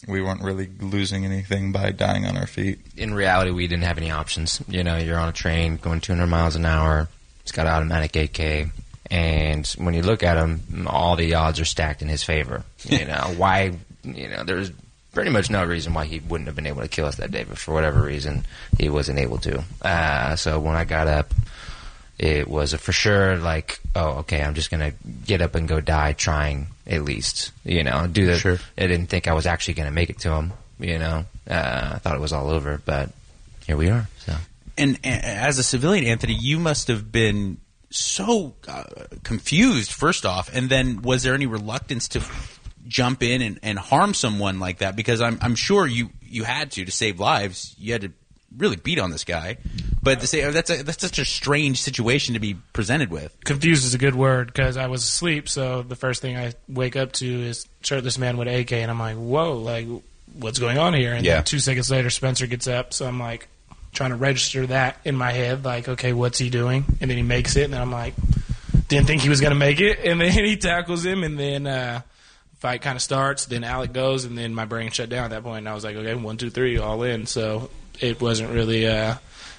we weren't really losing anything by dying on our feet. In reality, we didn't have any options. You know, you're on a train going two hundred miles an hour. It's got automatic A K. And when you look at him, all the odds are stacked in his favor. You know, why, you know, there's pretty much no reason why he wouldn't have been able to kill us that day, but for whatever reason, he wasn't able to. Uh, so when I got up, it was a for sure like, oh, okay, I'm just going to get up and go die trying at least, you know, do the, Sure. I didn't think I was actually going to make it to him, you know. Uh, I thought it was all over, but here we are, so. And uh, as a civilian, Anthony, you must have been so uh, confused, first off, and then was there any reluctance to jump in and, and harm someone like that? Because I'm, I'm sure you, you had to to save lives. You had to really beat on this guy, but to say that's a, that's such a strange situation to be presented with. Confused is a good word because I was asleep. So the first thing I wake up to is shirtless man with A K, and I'm like, "Whoa! Like, what's going on here?" And Yeah. then two seconds later, Spencer gets up. So I'm like, trying to register that in my head, like, okay, what's he doing? And then he makes it, and then I'm like, didn't think he was going to make it, and then he tackles him, and then uh, fight kind of starts. Then Alec goes, and then my brain shut down at that point, and I was like, okay, one, two, three, all in. So it wasn't really. Uh,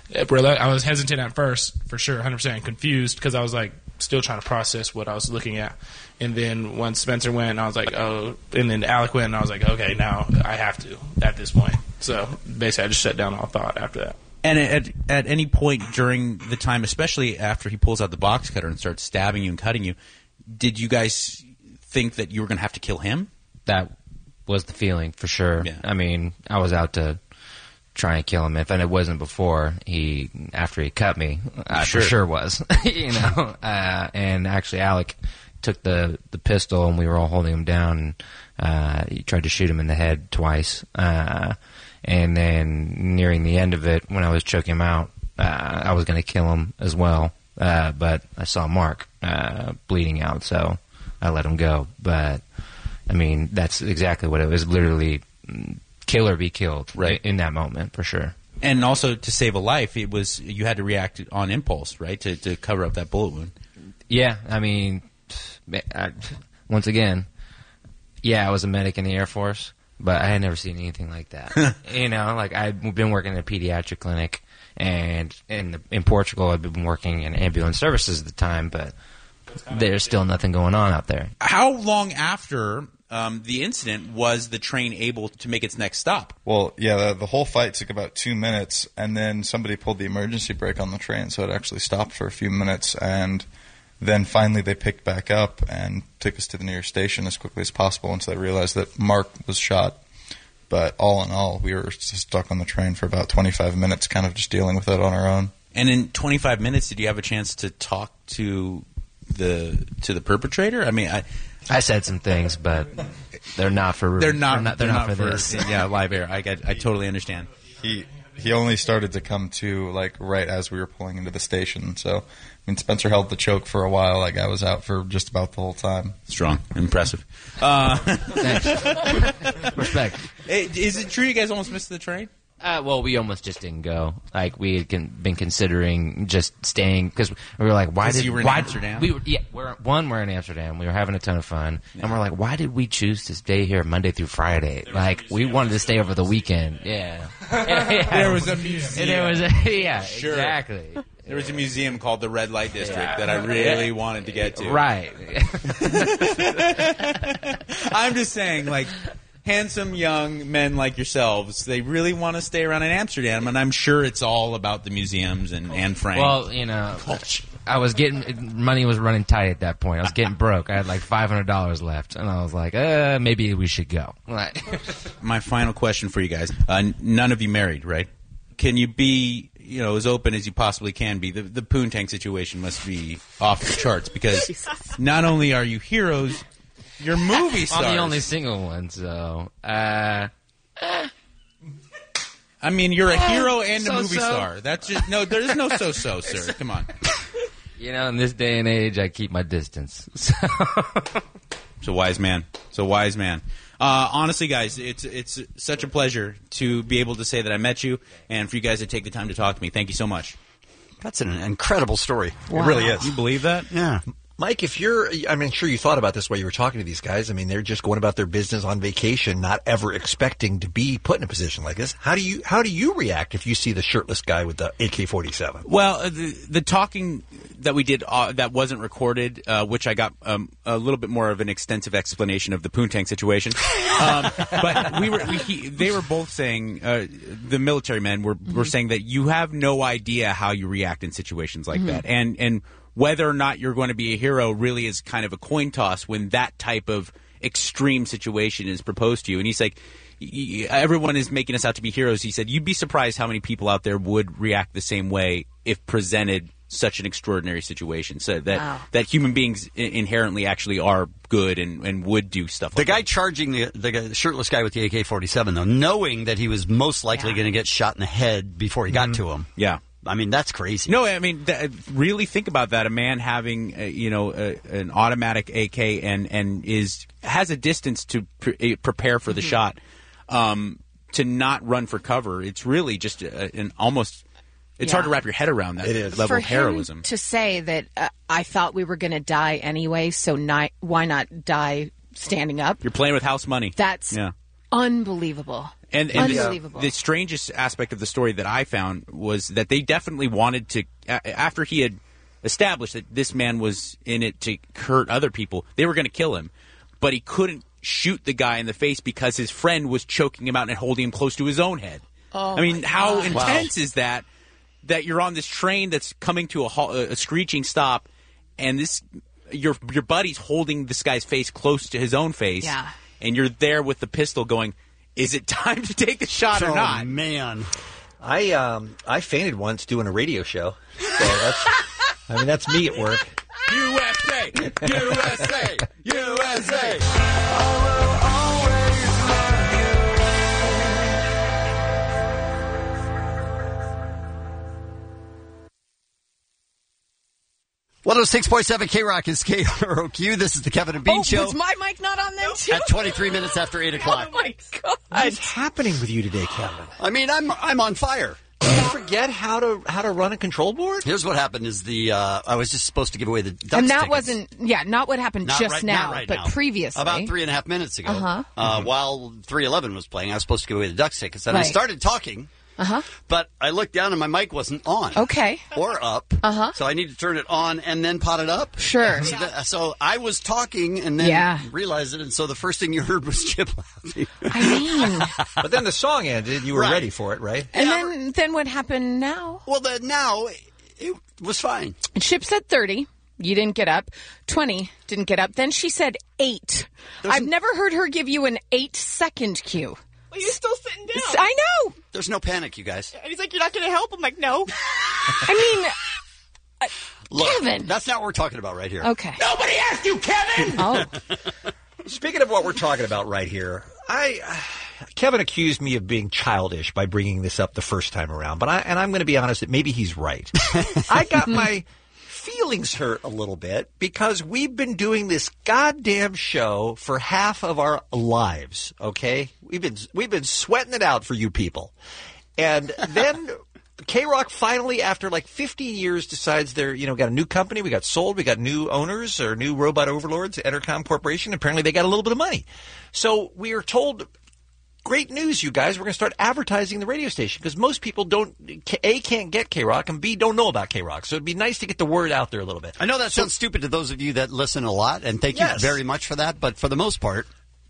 I was hesitant at first, for sure, one hundred percent confused because I was like still trying to process what I was looking at. And then once Spencer went, I was like, oh, and then Alec went, and I was like, okay, now I have to at this point. So basically, I just shut down all thought after that. And at, at any point during the time, especially after he pulls out the box cutter and starts stabbing you and cutting you, did you guys think that you were going to have to kill him? That was the feeling, for sure. Yeah. I mean, I was out to try and kill him. If and it wasn't before, he after he cut me, I Sure. for sure was. you know, uh, and actually, Alec took the, the pistol, and we were all holding him down, and uh, he tried to shoot him in the head twice. Uh And then nearing the end of it, when I was choking him out, uh, I was going to kill him as well. Uh, but I saw Mark uh, bleeding out, so I let him go. But, I mean, that's exactly what it was. Literally, kill or be killed Right. in that moment, for sure. And also to save a life, it was you had to react on impulse, right, to, to cover up that bullet wound. Yeah, I mean, I, once again, yeah, I was a medic in the Air Force. But I had never seen anything like that. you know, like I'd been working in a pediatric clinic, and in the, in Portugal I'd been working in ambulance services at the time, but there's still nothing going on out there. How long after um, the incident was the train able to make its next stop? Well, yeah, the, the whole fight took about two minutes, and then somebody pulled the emergency brake on the train, so it actually stopped for a few minutes, and then finally they picked back up and took us to the nearest station as quickly as possible once they realized that Mark was shot. But all in all, we were just stuck on the train for about twenty-five minutes, kind of just dealing with it on our own. And in twenty-five minutes, did you have a chance to talk to the to the perpetrator? I mean, I I said some things, but they're not for they're not they're not, they're not for this. yeah, live air. I get, I totally understand. He he only started to come to like right as we were pulling into the station. So I mean, Spencer held the choke for a while. Like I was out for just about the whole time. Strong, impressive. Uh, Thanks. Respect. Hey, is it true you guys almost missed the train? Uh, well, we almost just didn't go. Like we had con- been considering just staying because we were like, why 'Cause did you were in why, Amsterdam? We were, yeah, we're one. We're in Amsterdam. We were having a ton of fun, Yeah. and we're like, why did we choose to stay here Monday through Friday? Like we wanted to stay over the weekend. Yeah, yeah. There was a museum. There was a yeah, Sure. exactly. There was a museum called the Red Light District that I really wanted to get to. Right. I'm just saying, like, handsome young men like yourselves, they really want to stay around in Amsterdam, and I'm sure it's all about the museums and Anne Frank. Well, you know, I was getting money was running tight at that point. I was getting broke. I had like five hundred dollars left, and I was like, uh, maybe we should go. My final question for you guys: uh, none of you married, right? Can you be, you know, as open as you possibly can be? The, the Poontang situation must be off the charts because not only are you heroes, you're movie stars. I'm the only single one, so. Uh, I mean, you're a hero and a So-so. movie star. That's just no. There's no so-so, sir. Come on. You know, in this day and age, I keep my distance. So. It's a wise man. It's a wise man. Uh, honestly, guys, it's it's such a pleasure to be able to say that I met you, and for you guys to take the time to talk to me. Thank you so much. That's an incredible story. It really is. You believe that? Yeah. Mike, if you're, I mean, sure you thought about this while you were talking to these guys. I mean, they're just going about their business on vacation, not ever expecting to be put in a position like this. How do you, how do you react if you see the shirtless guy with the A K forty-seven? Well, uh, the, the talking that we did uh, that wasn't recorded, uh, which I got um, a little bit more of an extensive explanation of the poontang situation. Um, but we were, we, he, they were both saying, uh, the military men were, mm-hmm. were saying that you have no idea how you react in situations like mm-hmm. that, and and. Whether or not you're going to be a hero really is kind of a coin toss when that type of extreme situation is proposed to you. And he's like, everyone is making us out to be heroes. He said, you'd be surprised how many people out there would react the same way if presented such an extraordinary situation. So that Wow. that human beings inherently actually are good and, and would do stuff The like guy that. charging the, the guy- shirtless guy with the A K forty-seven, though, knowing that he was most likely Yeah. going to get shot in the head before he got to him. Yeah. I mean, that's crazy. No, I mean, th- really think about that. A man having, uh, you know, a, an automatic A K and, and is has a distance to pre- prepare for the Mm-hmm. shot, um, to not run for cover. It's really just a, an almost. It's Yeah. hard to wrap your head around that level For of heroism. him to say that uh, I thought we were going to die anyway, so not, why not die standing up? You're playing with house money. That's yeah. unbelievable. And, and the, Unbelievable. the strangest aspect of the story that I found was that they definitely wanted to, a- after he had established that this man was in it to hurt other people, they were going to kill him. But he couldn't shoot the guy in the face because his friend was choking him out and holding him close to his own head. Oh, I mean, my how God. intense is that, that you're on this train that's coming to a, halt, a screeching stop, and this your your buddy's holding this guy's face close to his own face, Yeah. and you're there with the pistol going, is it time to take the shot or Oh, not? man. I um I fainted once doing a radio show. So that's, I mean, that's me at work. U S A! U S A! U S A! one oh six point seven K-Rock is K R O Q. This is the Kevin and Bean Oh, Show. was my mic not on then, too? At twenty-three minutes after eight o'clock. Oh, my God. What is happening with you today, Kevin? I mean, I'm I'm on fire. Did you forget how to how to run a control board? Here's what happened: is the uh, I was just supposed to give away the Ducks And that tickets. wasn't, yeah, not what happened Not just right- now, not right but now. previously. About three and a half minutes ago, Uh-huh. uh, while three eleven was playing, I was supposed to give away the Ducks tickets, and I Right. started talking. Uh-huh. But I looked down and my mic wasn't on. Okay. Or up. Uh-huh. So I need to turn it on and then pot it up. Sure. So, that- so I was talking and then Yeah. realized it, and so the first thing you heard was Chip laughing. I mean. But then the song ended. You were Right. ready for it, right? And then, then what happened now? Well, the, now it was fine. Chip said thirty. You didn't get up. twenty. Didn't get up. Then she said eight. I've never heard her give you an eight-second cue. Well, you're still sitting down. I know. There's no panic, you guys. And he's like, you're not going to help? I'm like, no. I mean, uh, Look, Kevin. that's not what we're talking about right here. Okay. Nobody asked you, Kevin. Oh. Speaking of what we're talking about right here, I Kevin accused me of being childish by bringing this up the first time around, but I and I'm going to be honest that maybe he's right. I got my feelings hurt a little bit because we've been doing this goddamn show for half of our lives, okay? We've been we've been sweating it out for you people. And then K-Rock finally, after like fifteen years, decides they're, you know, got a new company. We got sold. We got new owners or new robot overlords, Entercom Corporation. Apparently they got a little bit of money. So we are told, great news, you guys. We're going to start advertising the radio station because most people don't, A, can't get K-Rock, and B, don't know about K-Rock. So it'd be nice to get the word out there a little bit. I know that sounds stupid to those of you that listen a lot, and thank Yes. you very much for that, but for the most part,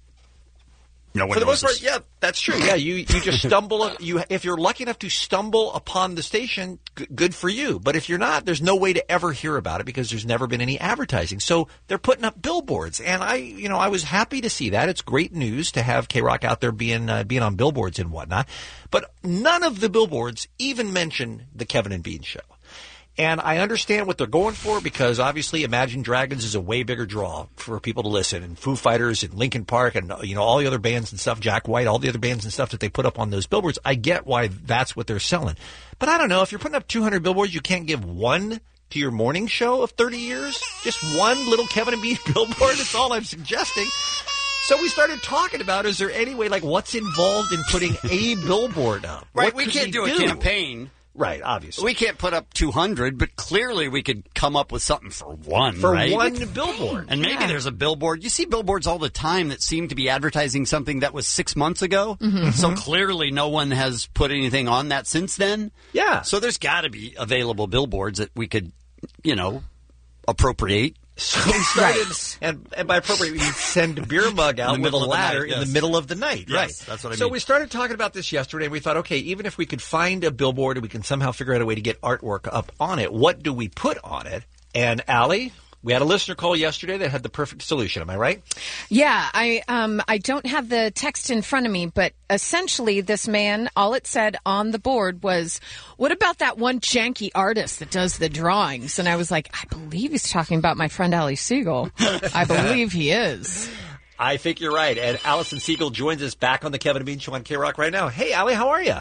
no one For the knows most part, us. yeah, that's true. Yeah, you, you just stumble. You if you're lucky enough to stumble upon the station, g- good for you. But if you're not, there's no way to ever hear about it because there's never been any advertising. So they're putting up billboards, and I, you know, I was happy to see that. It's great news to have K-Rock out there being uh, being on billboards and whatnot. But none of the billboards even mention the Kevin and Bean Show. And I understand what they're going for because obviously Imagine Dragons is a way bigger draw for people to listen, and Foo Fighters and Linkin Park and, you know, all the other bands and stuff, Jack White, all the other bands and stuff that they put up on those billboards. I get why that's what they're selling. But I don't know, if you're putting up two hundred billboards, you can't give one to your morning show of thirty years? Just one little Kevin and Bean billboard? That's all I'm suggesting. So we started talking about, is there any way, like, what's involved in putting a billboard up? Right, What we could can't do a do? campaign Right, obviously. We can't put up two hundred, but clearly we could come up with something for one, For right? one billboard. And maybe Yeah. there's a billboard. You see billboards all the time that seem to be advertising something that was six months ago. Mhm. So clearly no one has put anything on that since then. Yeah. So there's got to be available billboards that we could, you know, appropriate. So we started, and, and by appropriate, we send a beer mug out In the with a middle of the ladder night, in yes. the middle of the night. Yes, right. that's what I so mean. we started talking about this yesterday, and we thought, okay, even if we could find a billboard and we can somehow figure out a way to get artwork up on it, what do we put on it? And Allie, we had a listener call yesterday that had the perfect solution. Am I right? Yeah, I um I don't have the text in front of me, but essentially this man, all it said on the board was, "What about that one janky artist that does the drawings?" And I was like, I believe he's talking about my friend Ali Siegel. I believe he is. I think you're right. And Allison Siegel joins us back on the Kevin and Bean Show on K-Rock right now. Hey, Allie, how are you?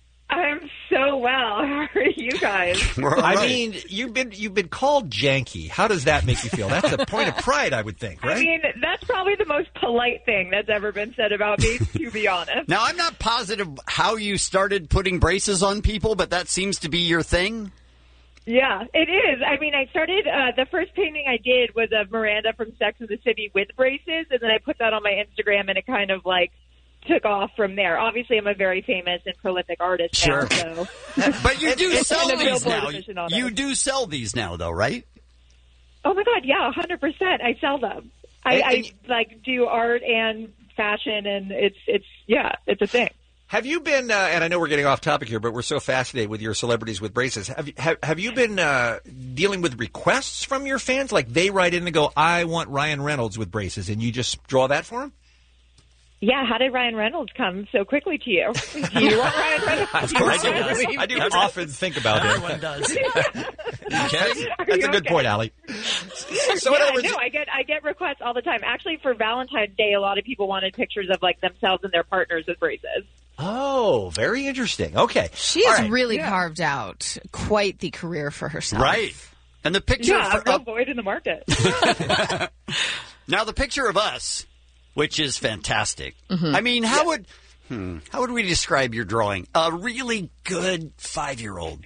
I'm so well. How are you guys? I mean, you've been you've been called janky. How does that make you feel? That's a point of pride, I would think, right? I mean, that's probably the most polite thing that's ever been said about me, to be honest. Now, I'm not positive how you started putting braces on people, but that seems to be your thing. Yeah, it is. I mean, I started, uh, the first painting I did was of Miranda from Sex and the City with braces, and then I put that on my Instagram, and it kind of like took off from there. Obviously, I'm a very famous and prolific artist Sure. now, so. But you do It's sell kind of these billboard now. edition on it. You do sell these now, though, right? Oh my God, yeah, one hundred percent. I sell them. I, And- I and- like do art and fashion, and it's it's yeah, it's a thing. Have you been, uh, and I know we're getting off topic here, but we're so fascinated with your celebrities with braces. Have you, have, have you been uh, dealing with requests from your fans? Like they write in and go, I want Ryan Reynolds with braces, and you just draw that for him? Yeah, how did Ryan Reynolds come so quickly to you? Do you want Ryan Reynolds? Of course I do. I do often think about it. Everyone does. Okay? Are That's you a good okay? point, Allie. So in yeah, other words, no, I get I get requests all the time. Actually, for Valentine's Day, a lot of people wanted pictures of like themselves and their partners with braces. oh, very interesting. Okay. She All has right. really carved out quite the career for herself. Right. And the picture Yeah, for, a real void in the market. now the picture of us, which is fantastic. Mhm. I mean, how would hmm, how would we describe your drawing? A really good five-year-old.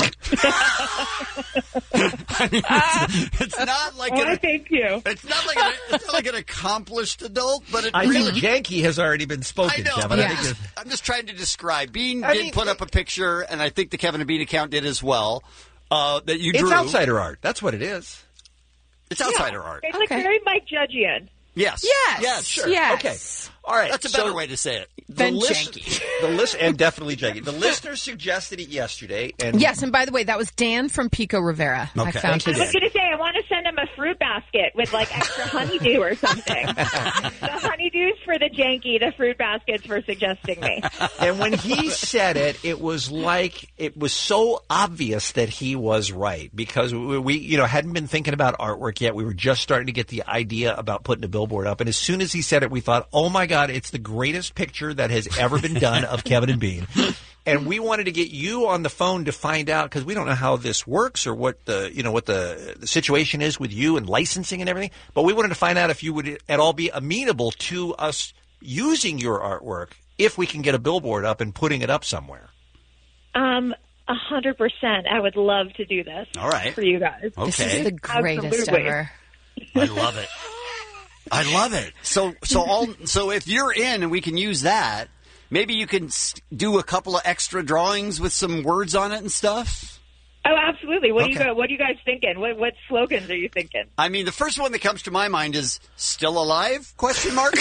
I mean, it's, it's not like Oh, an, thank you. It's not like an, it's not like an accomplished adult, but it I really. think janky has already been spoken, I know. Kevin. but I I'm, think just, I'm just trying to describe. Bean I did mean, put up a picture, and I think the Kevin and Bean account did as well. Uh, that you it's drew. outsider art. That's what it is. It's outsider art. It's like very Mike Judgian. Yes. Yes. Yes. Sure. Yes. Okay. All right. That's a better so way to say it. The Then list, janky. the list, and definitely janky. The listener suggested it yesterday, and Yes, and by the way, that was Dan from Pico Rivera. I Okay. found Thank I you, his. was going to say, I want to send him a fruit basket with like extra honeydew or something. The honeydews for the janky, the fruit baskets for suggesting me. and when he said it, it was like it was so obvious that he was right because we, we, you know, hadn't been thinking about artwork yet. We were just starting to get the idea about putting a billboard up, and as soon as he said it, we thought, "Oh my God, it's the greatest picture that has ever been done of Kevin and Bean." And we wanted to get you on the phone to find out because we don't know how this works or what the you know what the, the situation is with you and licensing and everything. But we wanted to find out if you would at all be amenable to us using your artwork if we can get a billboard up and putting it up somewhere. Um, a hundred percent. I would love to do this. All right. For you guys. Okay. This is the greatest Absolutely. ever. I love it. I love it. So, so all, so if you're in and we can use that, maybe you can s- do a couple of extra drawings with some words on it and stuff. Oh, absolutely. What do Okay. you go, What are you guys thinking? What what slogans are you thinking? I mean, the first one that comes to my mind is "Still alive?" Question mark.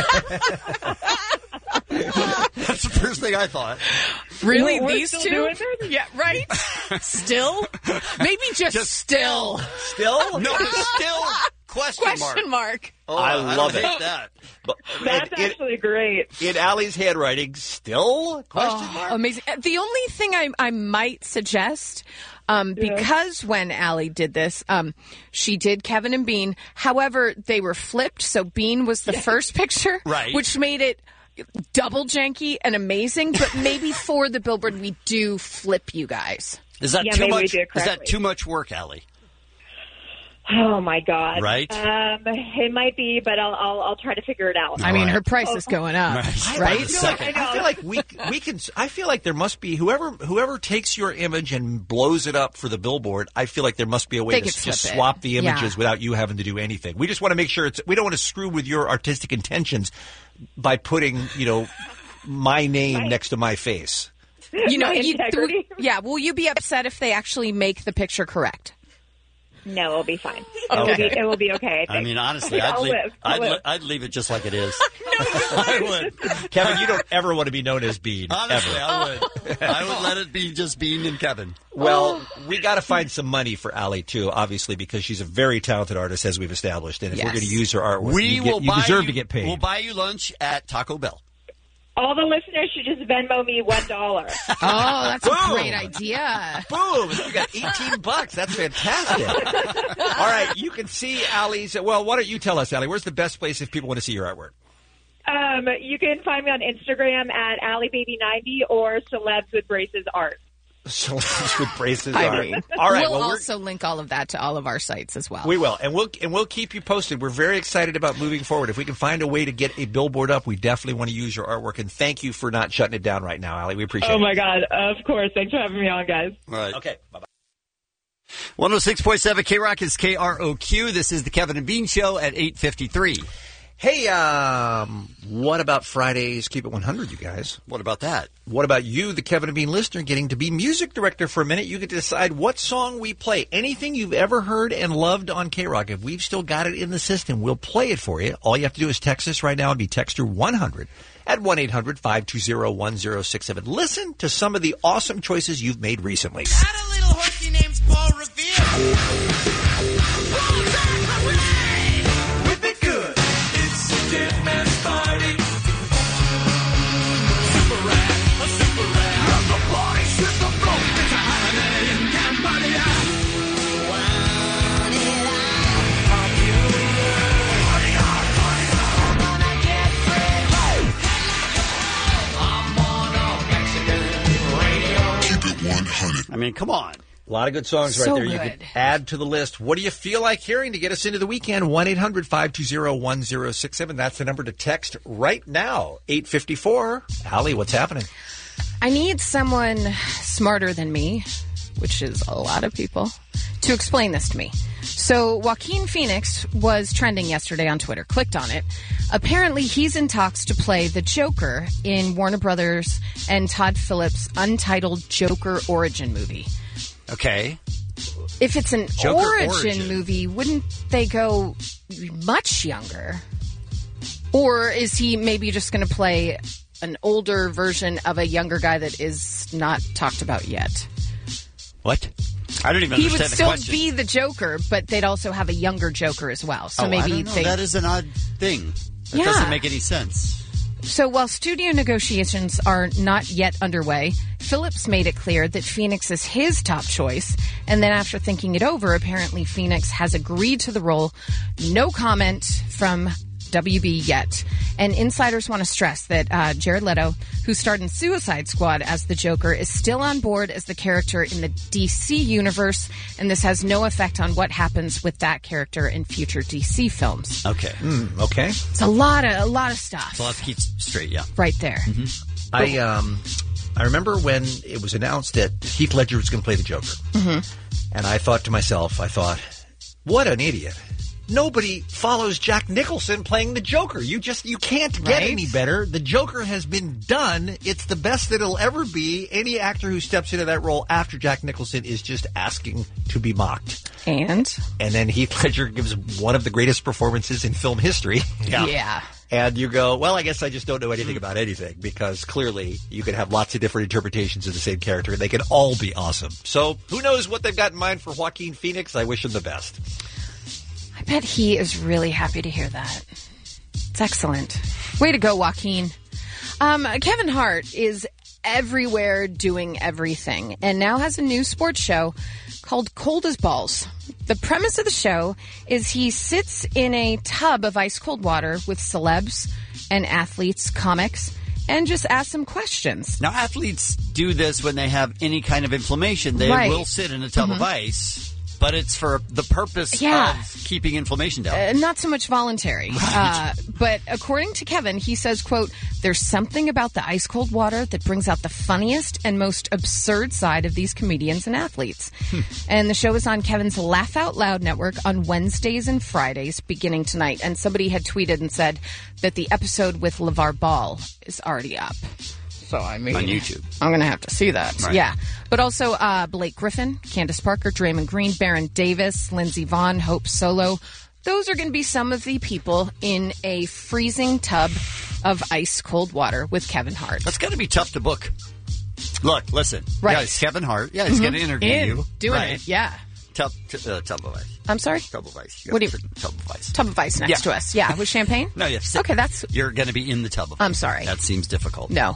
That's the first thing I thought. Really, We're these still two? doing this? Yeah, right. Still, maybe just, Just still. Still? No, but still question, Question mark. Oh, I I love don't it. hate that. But That's and it- actually great. in Allie's handwriting, still? Question Oh, mark? amazing. Uh, The only thing I, I might suggest, um, because when Allie did this, um, she did Kevin and Bean. However, they were flipped, so Bean was the first picture, Right. which made it double janky and amazing. But maybe for the billboard, we do flip you guys. Is that Yeah, too maybe we much? do it Is that correctly. too much work, Allie? Oh my God! Right? Um, it might be, but I'll I'll, I'll try to figure it out. I mean, her price is going up, I, right? I feel, like, I feel like we we can. I feel like there must be whoever whoever takes your image and blows it up for the billboard. I feel like there must be a way They to could just flip it. swap the images Yeah. without you having to do anything. We just want to make sure it's. We don't want to screw with your artistic intentions by putting you know my name next to my face. You know, My you, integrity. yeah. Will you be upset if they actually make the picture correct? No, it'll be fine. It will be it will be okay. I, I think. mean, honestly, I'd I'll leave, live. I'd, I'll li- live. I'd leave it just like it is. I would. Kevin, you don't ever want to be known as Bean. Honestly, ever. I would. I would let it be just Bean and Kevin. Well, we got to find some money for Allie too, obviously, because she's a very talented artist, as we've established. And if Yes. we're going to use her artwork, We you, get, will you buy deserve you, to get paid. We'll buy you lunch at Taco Bell. All the listeners should just Venmo me one dollar. Oh, that's Boom. a great idea. Boom! You got eighteen bucks. That's fantastic. All right, you can see Allie's. Well, why don't you tell us, Allie? Where's the best place if people want to see your artwork? Um, you can find me on Instagram at Allie Baby ninety or Celebs with Braces Art. So with braces I are. mean, All right. we'll well, we're, also link all of that to all of our sites as well. we will, and we'll and we'll keep you posted. We're very excited about moving forward. If we can find a way to get a billboard up, we definitely want to use your artwork. And thank you for not shutting it down right now, Allie. We appreciate Oh it. my God! Of course. Thanks for having me on, guys. All right. Okay. Bye bye. one oh six point seven K Rock is K R O Q. This is the Kevin and Bean Show at eight fifty-three. Hey, um, what about Friday's Keep It one hundred, you guys? What about that? What about you, the Kevin and Bean listener, getting to be music director for a minute? You get to decide what song we play. Anything you've ever heard and loved on K-Rock. If we've still got it in the system, we'll play it for you. All you have to do is text us right now and be Texter one hundred at one eight hundred five two zero one zero six seven. Listen to some of the awesome choices you've made recently. Got a little horsey named Paul Revere. Whip it good. It's a dead man's party. Super rad, a super rad. Rock the party, shit the floor. It's a holiday in Cambodia. Want it on. Party on, party on. I'm gonna get free. I'm on a Mexican radio. Keep It one hundred. I mean, come on. A lot of good songs right So there. You good. could add to the list. What do you feel like hearing to get us into the weekend? one eight hundred five two zero one zero six seven. That's the number to text right now. eight fifty-four. Allie, what's happening? I need someone smarter than me, which is a lot of people, to explain this to me. So Joaquin Phoenix was trending yesterday on Twitter. Clicked on it. Apparently, he's in talks to play the Joker in Warner Brothers and Todd Phillips' untitled Joker origin movie. Okay. If it's an Joker origin, origin. movie, wouldn't they go much younger? Or is he maybe just going to play an older version of a younger guy that is not talked about yet? What? I don't even He would understand the still question. be the Joker, but they'd also have a younger Joker as well. So oh, maybe I don't know. they. That is an odd thing. That Yeah. doesn't make any sense. So while studio negotiations are not yet underway, Phillips made it clear that Phoenix is his top choice. And then after thinking it over, apparently Phoenix has agreed to the role. No comment from W B yet. And insiders want to stress that uh, Jared Leto, who starred in Suicide Squad as the Joker, is still on board as the character in the D C universe, and this has no effect on what happens with that character in future D C films. Okay. Mm, okay. It's a lot of a lot of stuff So let's keep straight, yeah. right there. I um, I remember when it was announced that Heath Ledger was going to play the Joker. Mhm. And I thought to myself, I thought, what an idiot. Nobody follows Jack Nicholson playing the Joker. You just, you can't get Right? any better. The Joker has been done. It's the best that it'll ever be. Any actor who steps into that role after Jack Nicholson is just asking to be mocked. And? And then Heath Ledger gives one of the greatest performances in film history. Yeah. Yeah. And you go, well, I guess I just don't know anything about anything, because clearly you can have lots of different interpretations of the same character, and they can all be awesome. So who knows what they've got in mind for Joaquin Phoenix? I wish him the best. I bet he is really happy to hear that. It's excellent. Way to go, Joaquin. Um, Kevin Hart is everywhere doing everything and now has a new sports show called Cold as Balls. The premise of the show is he sits in a tub of ice cold water with celebs and athletes, comics, and just asks them questions. Now, athletes do this when they have any kind of inflammation. They Right. will sit in a tub Mhm. of ice. but it's for the purpose Yeah. of keeping inflammation down. Uh, not so much voluntary. Uh, but according to Kevin, he says, quote, there's something about the ice cold water that brings out the funniest and most absurd side of these comedians and athletes. And the show is on Kevin's Laugh Out Loud network on Wednesdays and Fridays beginning tonight. And somebody had tweeted and said that the episode with LeVar Ball is already up. So, I mean, on YouTube. I'm going to have to see that. Right. Yeah. But also uh, Blake Griffin, Candace Parker, Draymond Green, Baron Davis, Lindsey Vonn, Hope Solo. Those are going to be some of the people in a freezing tub of ice cold water with Kevin Hart. That's going to be tough to book. Look, listen. Right. Yeah, it's Kevin Hart. Yeah, he's Mhm. going to interview In, you. doing right. it, yeah. Tub, t- uh, tub of ice. I'm sorry? Tub of ice. What do you- Tub of ice. Tub of ice next Yeah. to us. Yeah, with champagne? No, yes. Okay, that's... You're going to be in the tub of ice. I'm sorry. That seems difficult. No.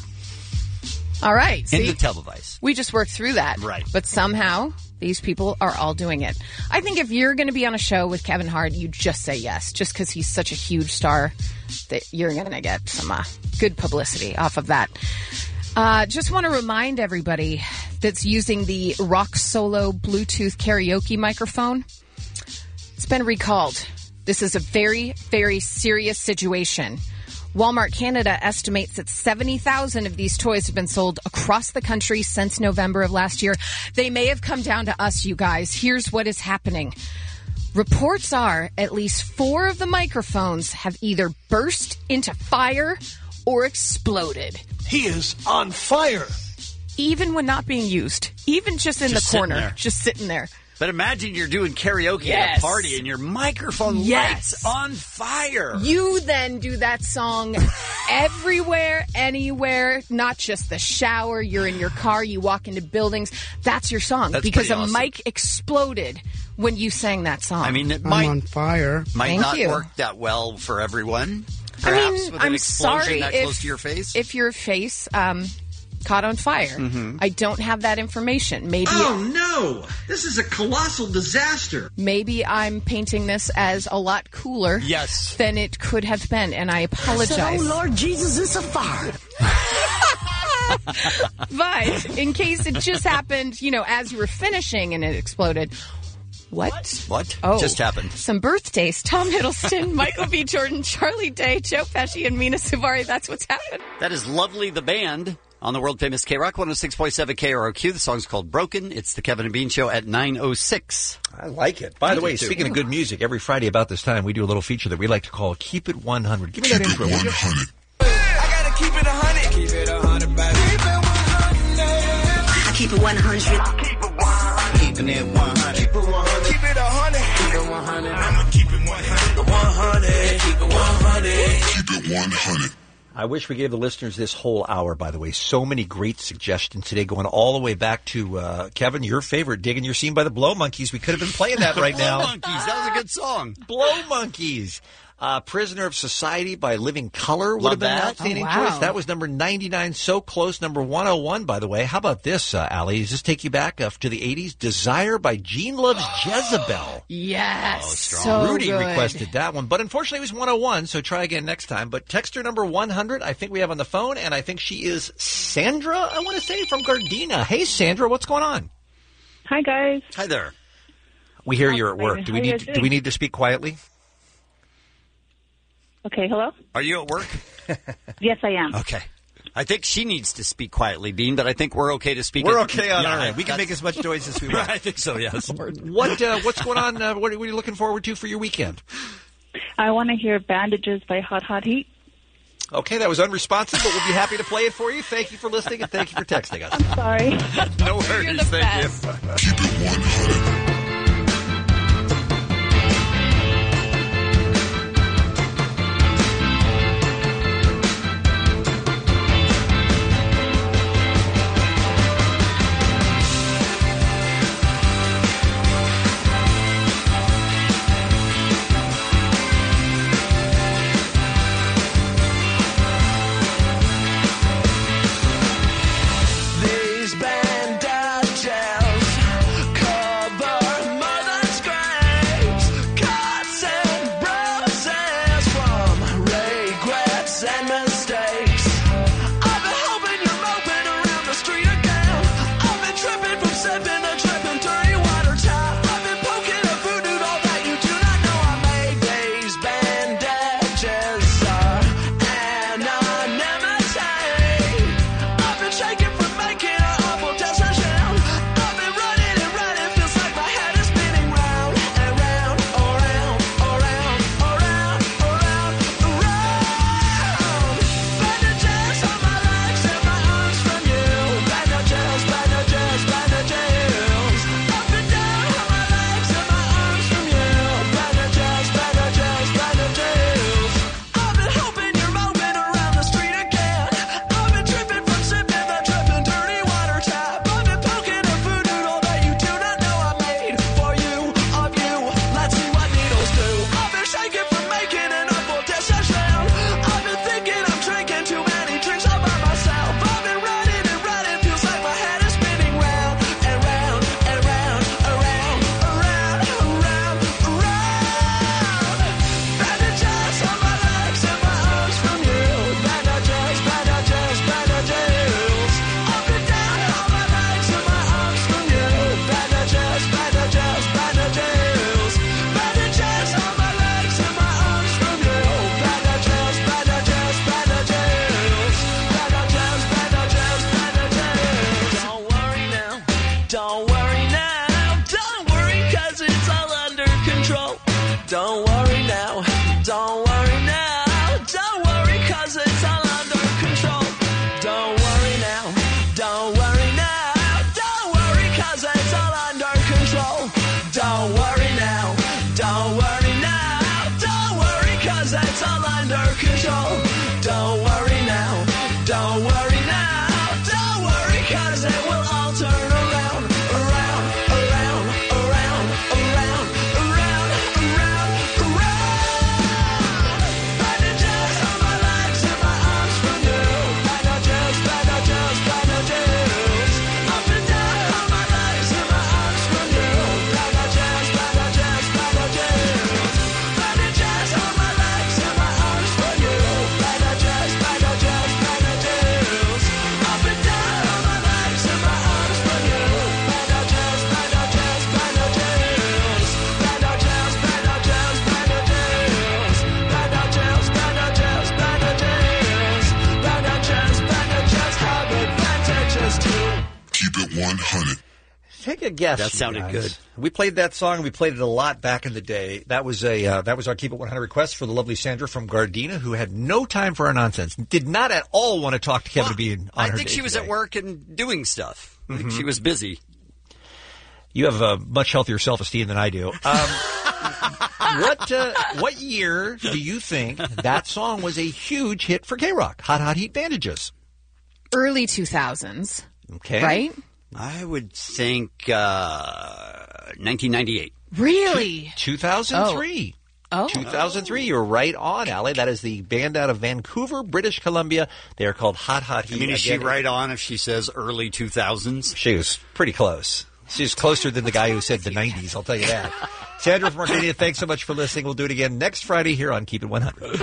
All right. In See? the tub of ice. We just worked through that. Right. But somehow, these people are all doing it. I think if you're going to be on a show with Kevin Hart, you just say yes, just because he's such a huge star that you're going to get some uh, good publicity off of that. Uh, just want to remind everybody that's using the Rock Solo Bluetooth karaoke microphone, it's been recalled. This is a very, very serious situation. Walmart Canada estimates that seventy thousand of these toys have been sold across the country since November of last year. They may have come down to us, you guys. Here's what is happening. Reports are at least four of the microphones have either burst into fire or exploded. He is on fire. Even when not being used. Even just in Just the sitting corner. there. Just sitting there. But imagine you're doing karaoke at Yes. a party and your microphone Yes. lights on fire. You then do that song everywhere, anywhere, not just the shower. You're in your car, you walk into buildings. That's your song. That's because pretty a awesome. mic exploded when you sang that song. I mean, it might, fire. might Thank not you. work that well for everyone. I Perhaps mean, with I'm an explosion sorry that if, close to your face. if your face um, caught on fire. Mhm. I don't have that information. Maybe Oh no! This is a colossal disaster. maybe I'm painting this as a lot cooler Yes. than it could have been, and I apologize. I said, "Oh, Lord Jesus, it's a fire." But in case it just happened, you know, as you were finishing and it exploded. What? What? Oh. Just happened. Some birthdays. Tom Hiddleston, Michael B. Jordan, Charlie Day, Joe Pesci, and Mina Suvari. That's what's happened. That is Lovely the Band on the world famous K Rock one oh six point seven K R O Q. The song's called Broken. It's the Kevin and Bean Show at nine oh six. I like it. By the way, speaking of good music, every Friday about this time, we do a little feature that we like to call Keep It one hundred. Give me that intro. one hundred. I gotta keep it one hundred. Keep it one hundred, baby. Keep it one hundred. I keep it one hundred. Keep it one hundred. Keeping it one hundred. Keep it one hundred. Keep it one hundred. Keep it one hundred. I'ma keep it one hundred. one hundred. Keep it one hundred. Keep it one hundred. I wish we gave the listeners this whole hour, by the way. So many great suggestions today, going all the way back to, uh, Kevin, your favorite, Digging Your Scene by the Blow Monkeys. We could have been playing that right Blow now. Monkeys. That was a good song. Blow Monkeys. Uh, Prisoner of Society by Living Color would Love have been an that. outstanding Oh, wow. choice. That was number ninety-nine, so close. Number one oh one, by the way. How about this, uh, Allie? Does this take you back uh, to the eighties? Desire by Gene Loves Jezebel. Yes. Oh, strong. So Rudy good. requested that one, but unfortunately it was one oh one, so try again next time. But texter number one hundred, I think we have on the phone, and I think she is Sandra, I want to say, from Gardena. Hey, Sandra, what's going on? Hi, guys. Hi there. We hear you're at work. Hi, Do we how you need guys do doing? we need to speak quietly? Okay, hello? Are you at work? Yes, I am. Okay. I think she needs to speak quietly, Bean, but I think we're okay to speak. We're at- okay on Yeah, our end. We can that's- make as much noise as we want. I think so, yes. What uh, what's going on? Uh, what, are, what are you looking forward to for your weekend? I want to hear Bandages by Hot Hot Heat. Okay, that was unresponsive, but we'll be happy to play it for you. Thank you for listening, and thank you for texting us. Sorry. No worries. You're the Thank best. you. Keep it one hundred. These bandages cover cause it's all under control. Don't worry now, don't worry now, don't worry cause it will all turn around, around, around, around, around, around, around, around. Bandages on my legs and my arms from you. Bandages, bandages, bandages. Up and down on my legs and my arms from you. Bandages, bandages, bandages. Bandages on my legs and my arms from you. Bandages, bandages, bandages. Up and down on my legs and my arms from you. Bandages, bandages, bandages. Bandages, bandages, bandages. Bandages, bandages, bandages. Bandages, bandages have advantages too. Keep it one hundred. Take a guess. That you sounded guys. good. We played that song. and We played it a lot back in the day. That was a uh, that was our Keep It one hundred request for the lovely Sandra from Gardena, who had no time for our nonsense. Did not at all want to talk to Kevin Well, Bean on I her think day she was today. at work and doing stuff. I think Mhm. she was busy. You have a much healthier self-esteem than I do. Um, what uh, what year do you think that song was a huge hit for K-Rock? Hot Hot Heat Bandages. Early two thousands. Okay. Right? I would think uh, nineteen ninety-eight. Really? two thousand three. Oh. two thousand three. You're right on, Allie. That is the band out of Vancouver, British Columbia. They are called Hot Hot Heat. I mean, is she Again, right on if she says early two thousands? She was pretty close. She's closer than the guy who said the nineties, I'll tell you that. Sandra from Arcadia, thanks so much for listening. We'll do it again next Friday here on Keep It one hundred.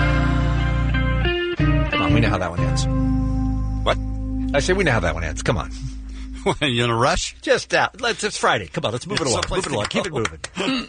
Come on, we know how that one ends. What? I say we know how that one ends. Come on. You in a rush? Just uh, let's. It's Friday. Come on, let's move it along. Someplace Move it along. to Keep it go. moving.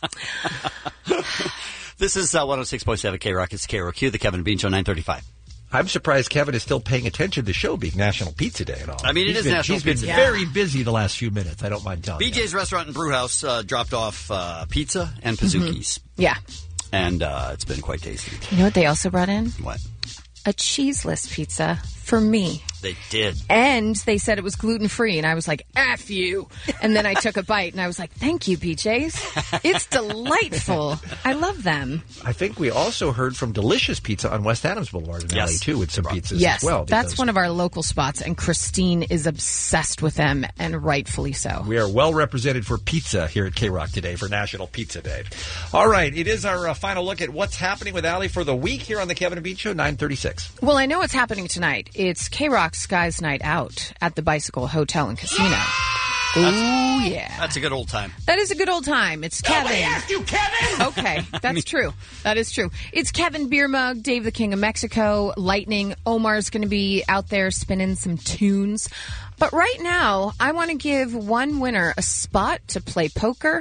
This is uh, one oh six point seven K-Rock. It's K R O Q, the Kevin and Bean Show, nine thirty-five. I'm surprised Kevin is still paying attention to the show being National Pizza Day and all. I mean, it He's is been, National He's Pizza been Day. very busy the last few minutes. I don't mind telling B you. J's Restaurant and Brewhouse uh, dropped off uh, pizza and Mm-hmm. Pizookies. Yeah. And uh, it's been quite tasty. You know what they also brought in? What? A cheeseless pizza for me. They did. And they said it was gluten-free, and I was like, F you. And then I took a bite, and I was like, thank you, B J's. It's delightful. I love them. I think we also heard from Delicious Pizza on West Adams Boulevard in Yes. L A, too, with some pizzas Yes, as well. that's because one of our local spots, and Christine is obsessed with them, and rightfully so. We are well represented for pizza here at K-Rock today for National Pizza Day. All right, it is our uh, final look at what's happening with Allie for the week here on the Kevin and Bean Show, nine thirty-six. Well, I know what's happening tonight. It's K-Rock's Guys Night Out at the Bicycle Hotel and Casino. Ooh, yeah. That's a good old time. That is a good old time. It's Kevin. Nobody asked you, Kevin! Okay, that's true. That is true. It's Kevin Beer Mug, Dave the King of Mexico, Lightning. Omar's going to be out there spinning some tunes. But right now, I want to give one winner a spot to play poker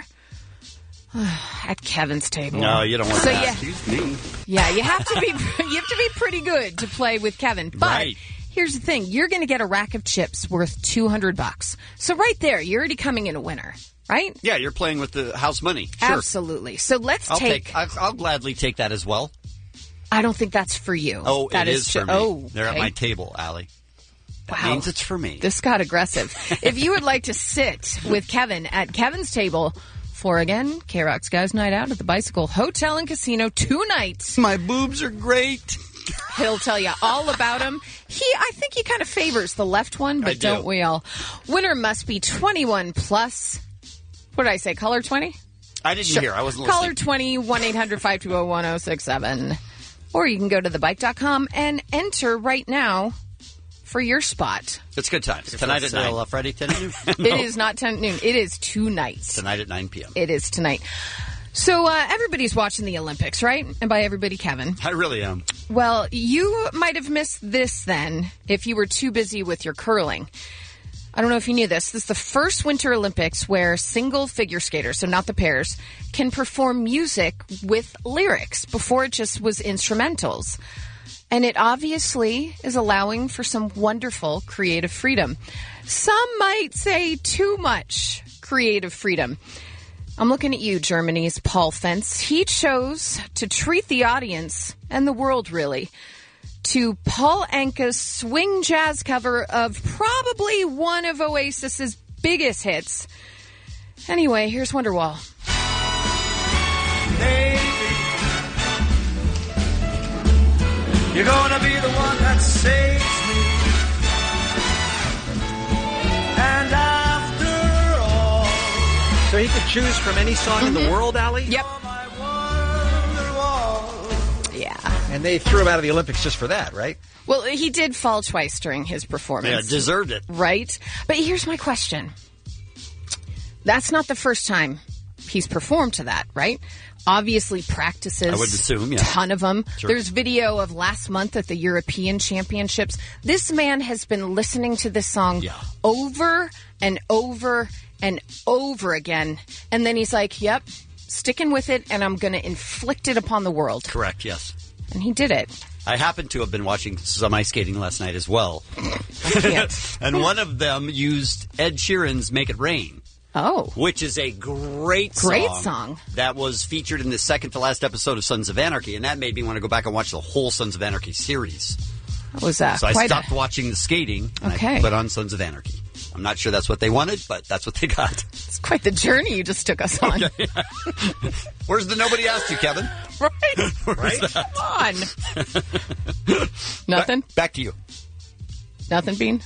at Kevin's table. No, you don't want so that. Yeah, Excuse me. yeah, you have to be you have to be pretty good to play with Kevin. But Right. here's the thing: you're going to get a rack of chips worth two hundred bucks. So right there, you're already coming in a winner, right? Yeah, you're playing with the house money. Sure. Absolutely. So let's I'll take. take. I'll, I'll gladly take that as well. I don't think that's for you. Oh, that it is ju- for me. Oh, They're at okay. my table, Allie. That Wow. means it's for me. This got aggressive. If you would like to sit with Kevin at Kevin's table for, again, K-Rock's Guys Night Out at the Bicycle Hotel and Casino, two nights. My boobs are great. He'll tell you all about them. He, I think he kind of favors the left one, but I do. don't we all? Winner must be twenty-one plus. What did I say, caller twenty? I didn't Sure. hear. I wasn't Caller listening. twenty, one eight hundred five two zero one zero six seven. Or you can go to the bike dot com and enter right now for your spot. It's good times. Tonight at nine. Uh, Friday, ten noon? It is not ten noon. It is two nights. Tonight at nine p.m. It is tonight. So uh, everybody's watching the Olympics, right? And by everybody, Kevin. I really am. Well, you might have missed this then if you were too busy with your curling. I don't know if you knew this. This is the first Winter Olympics where single figure skaters, so not the pairs, can perform music with lyrics. Before it just was instrumentals. And it obviously is allowing for some wonderful creative freedom. Some might say too much creative freedom. I'm looking at you, Germany's Paul Fentz. He chose to treat the audience, and the world really, to Paul Anka's swing jazz cover of probably one of Oasis's biggest hits. Anyway, here's Wonderwall. You're gonna be the one that saves me. And after all, So he could choose from any song in the world, Allie? Yep. Yeah. And they threw him out of the Olympics just for that, right? Well, he did fall twice during his performance. Yeah, deserved it. Right? But here's my question. That's not the first time he's performed to that, right? Obviously practices. I would assume, yeah. Ton of them. Sure. There's video of last month at the European Championships. This man has been listening to this song Yeah. over and over and over again. And then he's like, yep, sticking with it, and I'm going to inflict it upon the world. Correct, yes. And he did it. I happen to have been watching some ice skating last night as well. And one of them used Ed Sheeran's Make It Rain. Oh. Which is a great song. Great song. That was featured in the second to last episode of Sons of Anarchy, and that made me want to go back and watch the whole Sons of Anarchy series. What was that? So I Quite stopped a- watching the skating, and Okay. I put on Sons of Anarchy. I'm not sure that's what they wanted, but that's what they got. It's quite the journey you just took us on. Where's the Nobody Asked You, Kevin? Right. Where's Right. that? Come on. Nothing? Back, back to you. Nothing, Bean?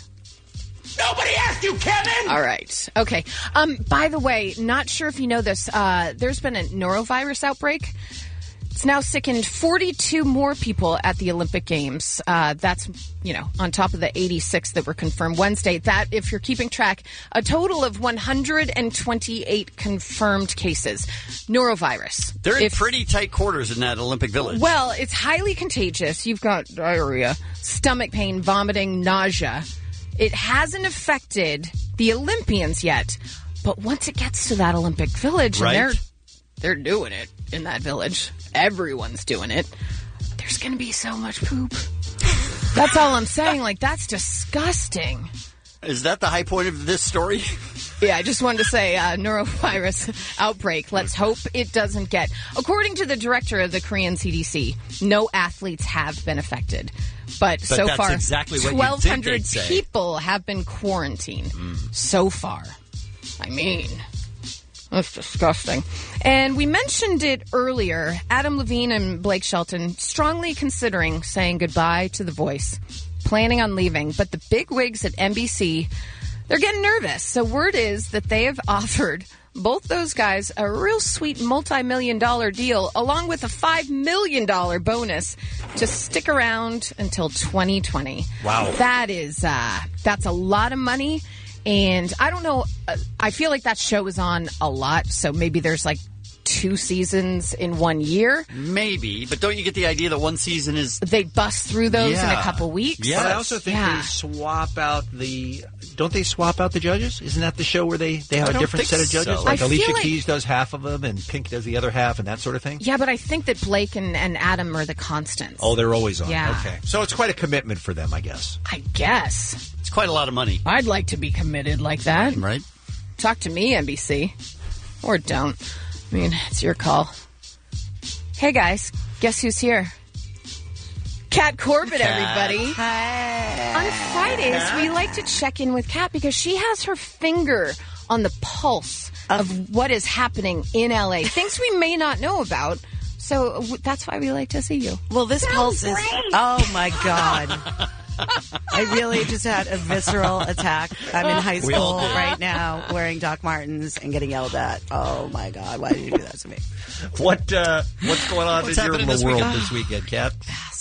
nobody asked you, Kevin! All right. Okay. Um, by the way, not sure if you know this. Uh, there's been a norovirus outbreak. It's now sickened forty-two more people at the Olympic Games. Uh, that's, you know, on top of the eighty-six that were confirmed Wednesday. That, if you're keeping track, a total of one hundred twenty-eight confirmed cases. Norovirus. They're in If- pretty tight quarters in that Olympic Village. Well, it's highly contagious. You've got diarrhea, stomach pain, vomiting, nausea. It hasn't affected the Olympians yet, but once it gets to that Olympic Village, Right. and they're they're doing it in that village, everyone's doing it. There's going to be so much poop. That's all I'm saying. Like, that's disgusting. Is that the high point of this story? Yeah, I just wanted to say uh, norovirus outbreak. Let's hope it doesn't get. According to the director of the Korean C D C, no athletes have been affected. But, But so that's far, exactly what you'd think twelve hundred they'd say. people have been quarantined so far. I mean, that's disgusting. And we mentioned it earlier. Adam Levine and Blake Shelton strongly considering saying goodbye to The Voice, planning on leaving. But the big wigs at N B C, they're getting nervous. So word is that they have offered both those guys a real sweet multi-million dollar deal along with a five million dollars bonus to stick around until twenty twenty. Wow. That is, uh, that's a lot of money. And I don't know, uh, I feel like that show is on a lot. So maybe there's like two seasons in one year. Maybe, but don't you get the idea that one season is... They bust through those in Yeah. a couple weeks. But I also think Yeah. they swap out the. Don't they swap out the judges? Isn't that the show where they, they have I a don't different think set of judges? so. Like I Alicia feel like- Keys does half of them, and Pink does the other half, and that sort of thing. Yeah, but I think that Blake and, and Adam are the constants. Oh, they're always on. Yeah. Okay, so it's quite a commitment for them, I guess. I guess. It's quite a lot of money. I'd like to be committed like that. Right. Talk to me, N B C. Or don't. I mean, it's your call. Hey, guys. Guess who's here? Kat Corbett, Kat. everybody. Hi. On Fridays, we like to check in with Kat because she has her finger on the pulse of what is happening in L A. Things we may not know about. So w- that's why we like to see you. Well, this pulse is. Oh my God. I really just had a visceral attack. I'm in high We all school did. right now wearing Doc Martens and getting yelled at. Oh my God, why did you do that to me? What uh, what's going on What's in your happening this world weekend? this weekend, Kat?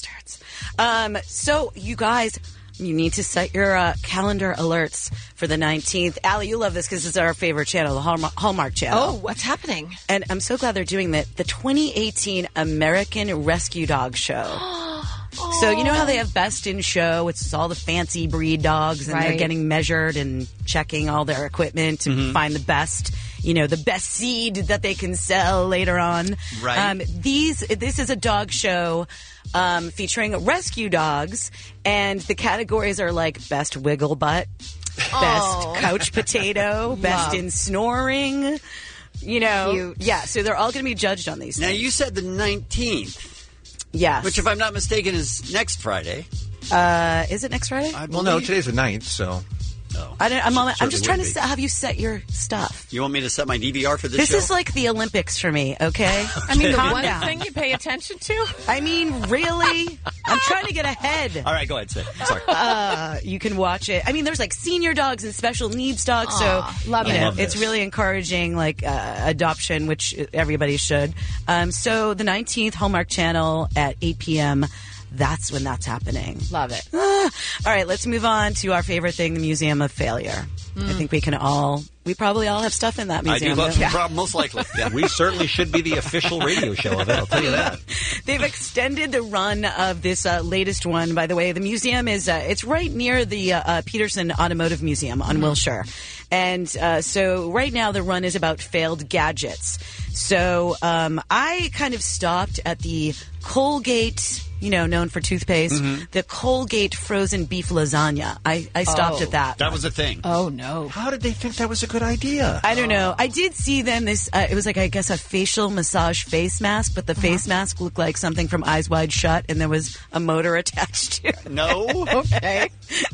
Um, so you guys, you need to set your uh, calendar alerts for the nineteenth. Allie, you love this because it's our favorite channel, the Hallmark, Hallmark channel. Oh, what's happening? And I'm so glad they're doing that. The twenty eighteen American Rescue Dog Show. So you know how they have Best in Show, which is all the fancy breed dogs, and they're Right. getting measured and checking all their equipment to Mhm. find the best, you know, the best seed that they can sell later on. Right. Um, these this is a dog show um, featuring rescue dogs, and the categories are like best wiggle butt, Oh. best couch potato, best Love. in snoring. You know, Cute. yeah. So they're all going to be judged on these. Now, things. you said the nineteenth. Yes. Which, if I'm not mistaken, is next Friday. Uh, is it next Friday? Well, no, today's the ninth, so. I don't, I'm, on, I'm Certainly just trying would to be. set, have you set your stuff. You want me to set my D V R for this, This show? is like the Olympics for me, okay? I mean, the Calm one down. thing you pay attention to? I mean, really? I I'm trying to get ahead. All right, go ahead, say. Sorry. Uh, you can watch it. I mean, there's like senior dogs and special needs dogs, Aw, so love you it. know, Love it's this. really encouraging like uh, adoption, which everybody should. Um, so the nineteenth, Hallmark Channel at eight p.m. That's when that's happening. Love it. Ah. All right, let's move on to our favorite thing, the Museum of Failure. I think we can all, we probably all have stuff in that I museum. do love Yeah. prob- most likely. Yeah. We certainly should be the official radio show of it, I'll tell you that. They've extended the run of this uh, latest one. By the way, the museum is uh, it's right near the uh, uh, Peterson Automotive Museum on Wilshire, and uh, so right now the run is about failed gadgets. So um, I kind of stopped at the Colgate, you know, known for toothpaste, Mhm. the Colgate frozen beef lasagna. I, I stopped Oh. at that. That was a thing. Oh, no. How did they think that was a good idea? I don't know. I did see them. This uh, it was like I guess a facial massage face mask, but the face mask looked like something from Eyes Wide Shut, and there was a motor attached to it. No. Okay.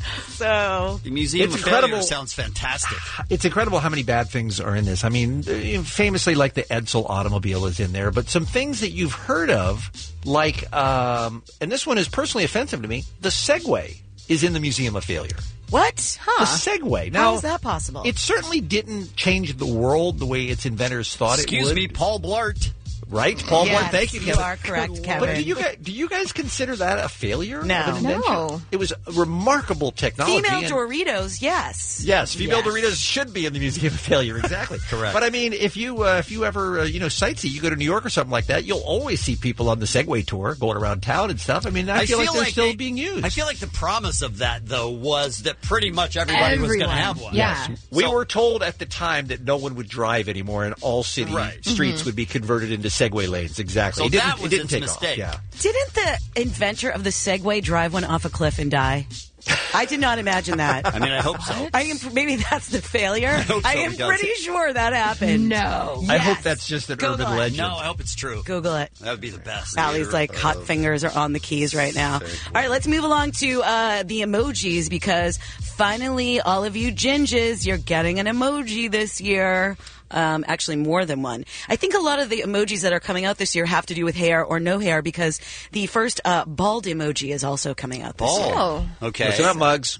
So The Museum It's of incredible. Failure sounds fantastic. It's incredible how many bad things are in this. I mean, uh, famously, like the Edsel automobile is in there, but some things that you've heard of, like, um, and this one is personally offensive to me, the Segway is in the Museum of Failure. what? Huh? The Segway. Now, How is that possible? it certainly didn't change the world the way its inventors thought Excuse it would. me, Paul Blart. Right? Paul Yes, Blart, thank you, you Kevin. are correct, Kevin. But do you guys, do you guys consider that a failure? No. Of an invention? No. It was a remarkable technology. Female and- Doritos, yes. Yes, female Yes. Doritos should be in the Museum of Failure. Exactly, Correct. But I mean, if you uh, if you ever uh, you know sightsee, you go to New York or something like that, you'll always see people on the Segway tour going around town and stuff. I mean, I, feel, like they're still they- being used. I feel like the promise of that, though, was that pretty much everybody was going to Everyone. have one. Yeah. we So- were told at the time that no one would drive anymore, and all city Right. streets Mm-hmm. would be converted into Segway lanes. Exactly. So it didn't, that was it didn't its take mistake. off. Yeah. Didn't the inventor of the Segway drive one off a cliff and die? I did not imagine that. I mean, I hope so. I am, maybe that's the failure. I, hope so, am because- pretty sure that happened. No. I Yes. hope that's just an Google urban it. legend. No, I hope it's true. Google it. That would be the best. Allie's like hot fingers are on the keys right now. All right, let's move along to uh, the emojis because finally, all of you ginges, you're getting an emoji this year. Um, actually, more than one. I think a lot of the emojis that are coming out this year have to do with hair or no hair because the first uh, bald emoji is also coming out this year. Oh, Okay. Listen up, mugs.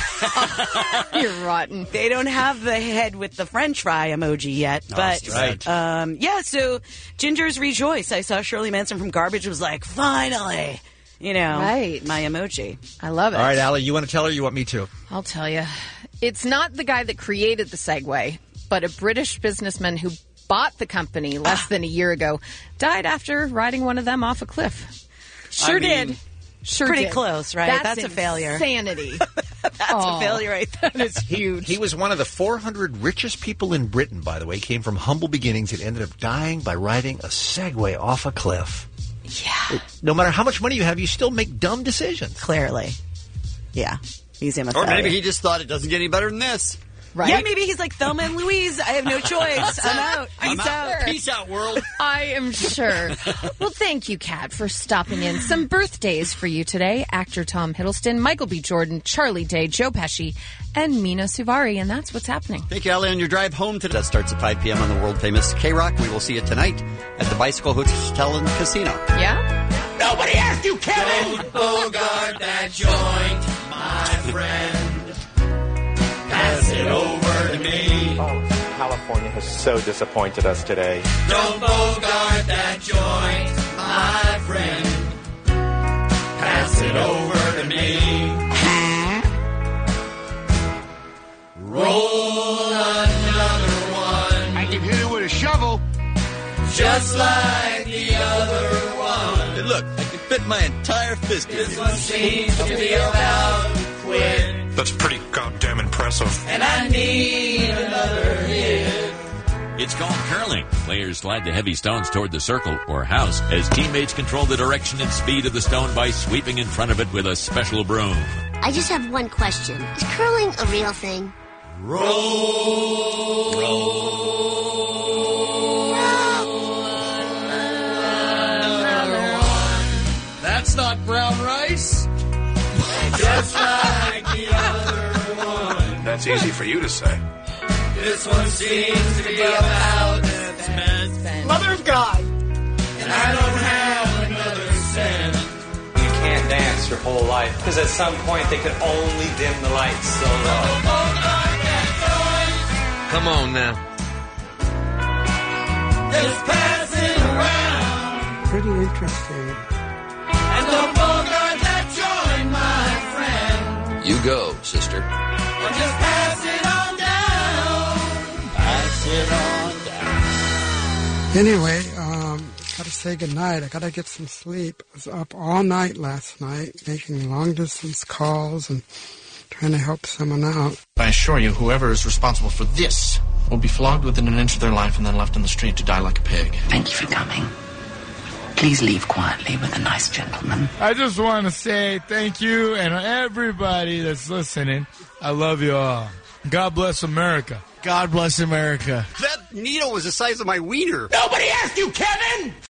you're rotten. They don't have the head with the French fry emoji yet, Oh, but right. um, yeah. So gingers rejoice. I saw Shirley Manson from Garbage was like, finally, you know, Right. my emoji. I love it. All right, Allie, you want to tell her? Or you want me to? I'll tell you. It's not the guy that created the Segway, but a British businessman who bought the company less than a year ago died after riding one of them off a cliff. Sure I mean, did. Sure pretty did. close, right? That's, That's a failure. Insanity. That's Oh. a failure right there. That is huge. He was one of the four hundred richest people in Britain, by the way. Came from humble beginnings and ended up dying by riding a Segway off a cliff. Yeah. No matter how much money you have, you still make dumb decisions. Clearly. Yeah. Museum of Or Failure. maybe he just thought it doesn't get any better than this. Right? Yeah, maybe he's like Thelma and Louise. I have no choice. I'm out. I'm Peace out. out. Peace out, world. I am sure. Well, thank you, Kat, for stopping in. Some birthdays for you today. Actor Tom Hiddleston, Michael B. Jordan, Charlie Day, Joe Pesci, and Mina Suvari. And that's what's happening. Thank you, Allie, on your drive home today. That starts at five p.m. on the world-famous K-Rock. We will see you tonight at the Bicycle Hotel and Casino. Yeah? Nobody asked you, Kevin! Don't bogart that joint, my friend. Pass it over to me. Oh, California has so disappointed us today. Don't bogart that joint, my friend. Pass it over to me. Roll another one. I can hit it with a shovel. Just like the other one. Hey, look, I can fit my entire fist in This here. one seems to be about to quit. That's pretty goddamn impressive. And I need another hit. It's called curling. Players slide the heavy stones toward the circle or house as teammates control the direction and speed of the stone by sweeping in front of it with a special broom. I just have one question. Is curling a real thing? Roll. Roll. Another one. That's not brown rice. Just like the other one. That's easy for you to say. This one seems to be about to spend. Mother of God. And I don't have another cent. You can't dance darkness your whole life. Because at some point they could only dim the lights so low. Come on now. Just passing around. Pretty interesting. And the Bogart that joined my friend. You go, sister. Well, just pass it on down. Pass it on down. Anyway, um, gotta say goodnight. I gotta get some sleep. I was up all night last night making long distance calls and trying to help someone out. I assure you, whoever is responsible for this will be flogged within an inch of their life and then left in the street to die like a pig. Thank you for coming. Please leave quietly with a nice gentleman. I just want to say thank you and everybody that's listening. I love you all. God bless America. God bless America. That needle was the size of my wiener. Nobody asked you, Kevin!